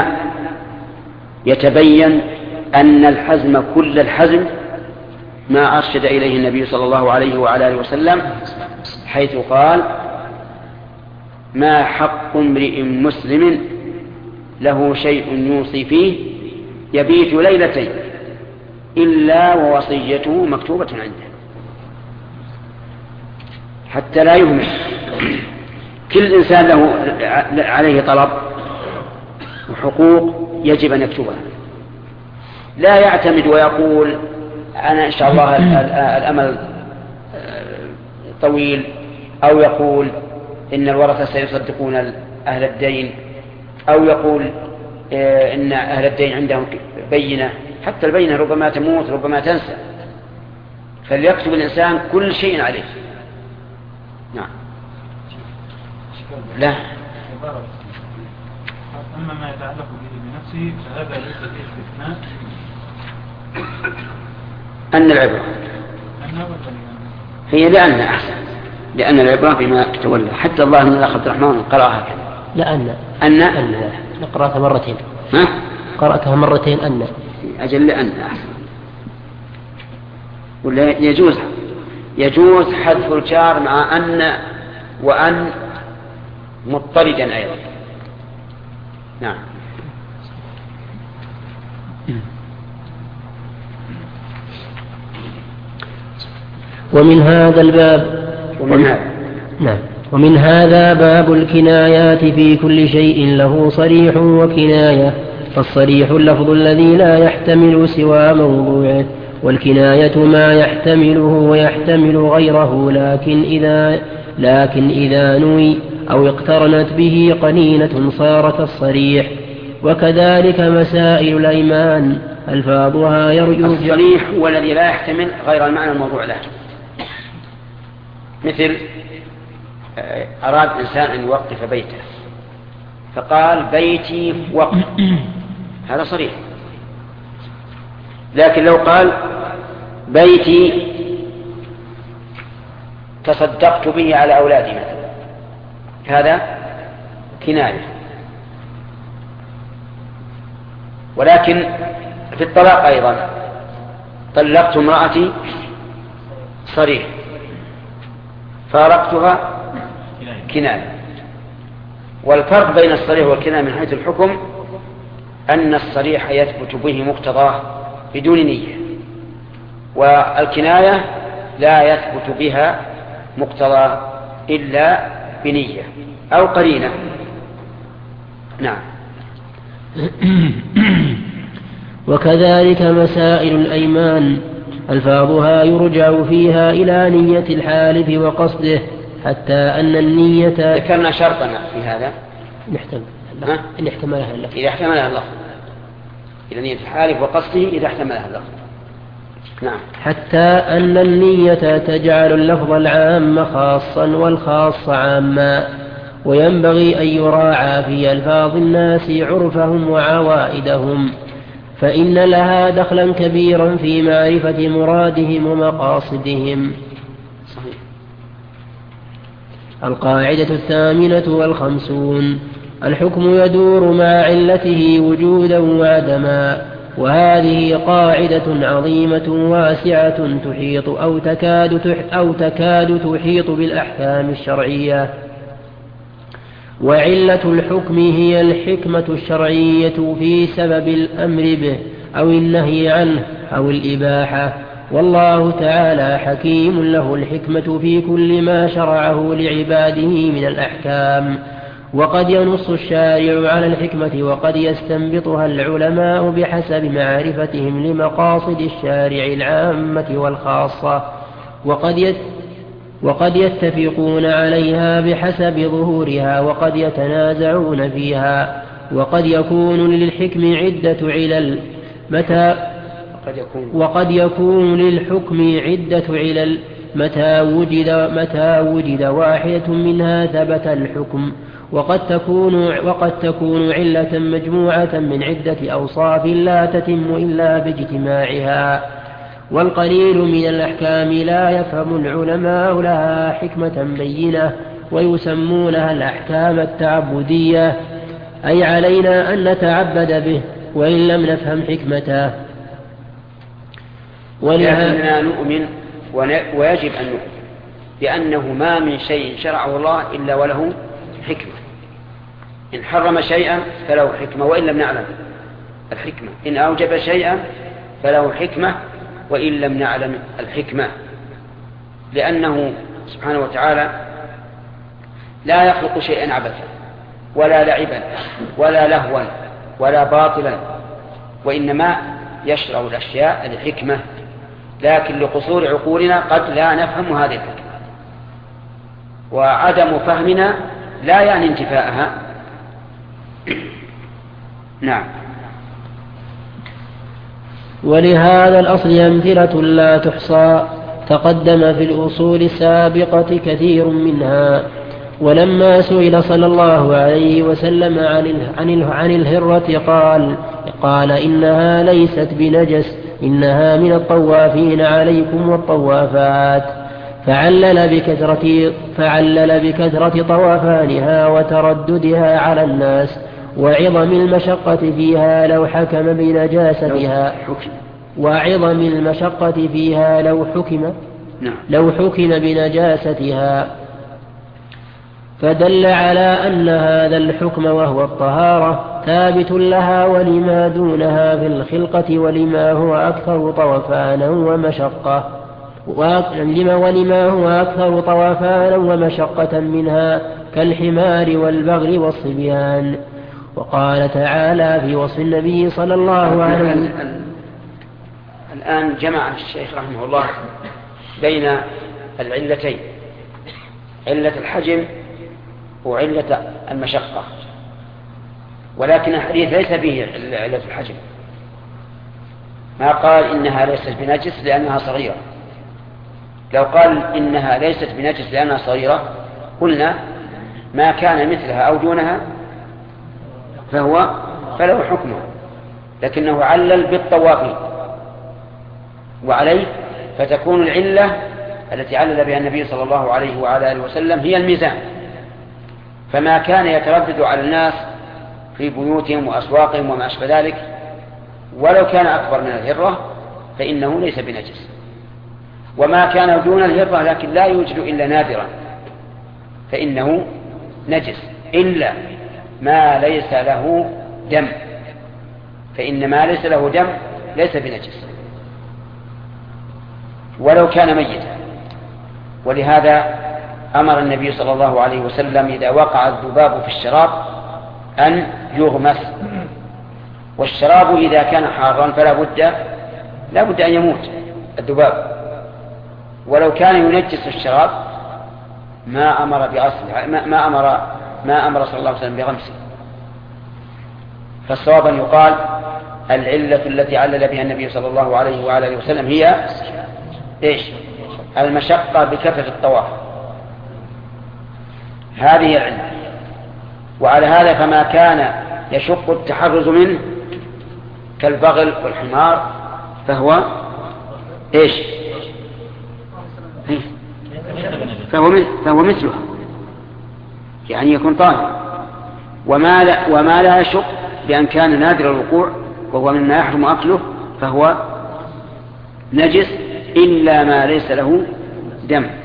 يتبين أن الحزم كل الحزم ما أرشد إليه النبي صلى الله عليه وعلى آله وسلم حيث قال ما حق امرئ مسلم له شيء يوصي فيه يبيت ليلتين إلا ووصيته مكتوبة عنده، حتى لا يهمل. كل إنسان له عليه طلب وحقوق يجب أن يكتبها، لا يعتمد ويقول أنا إن شاء الله الأمل طويل، أو يقول إن الورثة سيصدقون أهل الدين، أو يقول إن أهل الدين عندهم بينة، حتى البينة ربما تموت ربما تنسى، فليكتب الإنسان كل شيء عليه. نعم. لا. أما ما يتعلق به بنفسه فهذا ليس فيه استثناء. أن العبرة هي لأن أحسن، لأن العبرة بما تولى. حتى الله من الأخ عبد الرحمن قرأها كذا. لأن أن أن قرأتها مرتين. ها؟ قرأتها مرتين أن. أجل لأن أحسن. ولا يجوز يجوز حذف الجار مع أن وأن مضطردا أيضا. نعم. ومن هذا الباب ومن هذا نعم ومن هذا باب الكنايات في كل شيء له صريح وكناية، فالصريح اللفظ الذي لا يحتمل سوى موضوعه، والكناية ما يحتمله ويحتمل غيره، لكن إذا لكن إذا نوي أو اقترنت به قنينة صار كالصريح. وكذلك مسائل الأيمان ألفاظها يرجو. الصريح هو الذي لا يحتمل غير المعنى الموضوع له، مثل أراد إنسان أن يوقف بيته فقال بيتي وقف، هذا صريح. لكن لو قال بيتي تصدقت به على أولادي مثلا، هذا كناية. ولكن في الطلاق أيضا طلقت امرأتي صريح، فارقتها كناية. والفرق بين الصريح والكناية من حيث الحكم أن الصريح يثبت به مقتضاه بدون نية، والكناية لا يثبت بها مقتضاه إلا بنية أو قرينة. نعم. وكذلك مسائل الأيمان ألفاظها يرجع فيها إلى نية الحالف وقصده، حتى أن النية. ذكرنا شرطنا في هذا نحتمل إن احتملها اللفظ، إذا احتملها اللفظ، إلى نية الحالف وقصده إذا احتملها اللفظ. نعم. حتى أن النية تجعل اللفظ العام خاصا والخاص عاما، وينبغي أن يراعى في ألفاظ الناس عرفهم وعوائدهم، فإن لها دخلا كبيرا في معرفة مرادهم ومقاصدهم. صحيح. القاعدة الثامنة والخمسون: الحكم يدور مع علته وجودا وعدما، وهذه قاعدة عظيمة واسعة تحيط أو تكاد تح أو تكاد تحيط بالأحكام الشرعية. وعلة الحكم هي الحكمة الشرعية في سبب الأمر به أو النهي عنه أو الإباحة، والله تعالى حكيم له الحكمة في كل ما شرعه لعباده من الأحكام. وقد ينص الشارع على الحكمة وقد يستنبطها العلماء بحسب معرفتهم لمقاصد الشارع العامة والخاصة، وقد يت وقد يتفقون عليها بحسب ظهورها وقد يتنازعون فيها. وقد يكون للحكم عدة علل متى وقد يكون للحكم عدة علل متى وجد متى وجد واحدة منها ثبت الحكم، وقد تكون وقد تكون علة مجموعة من عدة أوصاف لا تتم إلا باجتماعها. والقليل من الأحكام لا يفهم العلماء لها حكمة بينة ويسمونها الأحكام التعبدية، أي علينا أن نتعبد به وإن لم نفهم حكمته. ولهذا نؤمن ويجب أن نؤمن بأنه ما من شيء شرعه الله إلا وله حكمة. إن حرم شيئا فله حكمة وإن لم نعلم الحكمة، إن أوجب شيئا فله حكمة وإن لم نعلم الحكمة، لأنه سبحانه وتعالى لا يخلق شيئا عبثا ولا لعبا ولا لهوا ولا باطلا، وإنما يشرع الأشياء لحكمة، لكن لقصور عقولنا قد لا نفهم هذه الحكمة. وعدم فهمنا لا يعني انتفاءها. نعم. ولهذا الأصل أمثلة لا تحصى تقدم في الأصول السابقة كثير منها. ولما سئل صلى الله عليه وسلم عن عن الهرة قال قال إنها ليست بنجس إنها من الطوافين عليكم والطوافات، فعلل بكثرة فعلل بكثرة طوافانها وترددها على الناس وعظم المشقة فيها لو حكم بنجاستها وعظم المشقة فيها لو حكم لو حكم بنجاستها، فدل على أن هذا الحكم وهو الطهارة ثابت لها ولما دونها في الخلقة ولما هو أكثر طوفانا ومشقة ولما ولما هو أكثر طوفانا ومشقة منها كالحمار والبغل والصبيان. وقال تعالى في وصف النبي صلى الله عليه وسلم. الآن جمع الشيخ رحمه الله بين العلتين، علة الحجم وعلة المشقة، ولكن الحديث ليس فيه علة الحجم، ما قال إنها ليست بنجس لأنها صغيرة. لو قال إنها ليست بنجس لأنها صغيرة قلنا ما كان مثلها أو دونها فهو فله حكمه، لكنه علل بالطوافين، وعليه فتكون العلة التي علل بها النبي صلى الله عليه وعلى آله وسلم هي الميزان. فما كان يتردد على الناس في بيوتهم وأسواقهم وما أشبه ذلك ولو كان أكبر من الهرة فإنه ليس بنجس، وما كان دون الهرة لكن لا يوجد إلا نادرا فإنه نجس، إلا ما ليس له دم، فإن ما ليس له دم ليس بنجس ولو كان ميتا. ولهذا أمر النبي صلى الله عليه وسلم إذا وقع الذباب في الشراب أن يغمس، والشراب إذا كان حارا فلا بد لا بد أن يموت الذباب، ولو كان ينجس الشراب ما أمر بغسله ما, ما أمر ما أمر صلى الله عليه وسلم بغمسه. فالصواب أن يقال العلة التي علل بها النبي صلى الله عليه وعلى آله وسلم هي إيش؟ المشقة بكثرة الطواف، هذه العلة. وعلى هذا فما كان يشق التحرز منه كالبغل والحمار فهو إيش؟ فهو فهو مثلها، يعني يكون طاهر. وما لا وما لا يشق بأن كان نادر الوقوع وهو مما يحرم أكله فهو نجس إلا ما ليس له دم.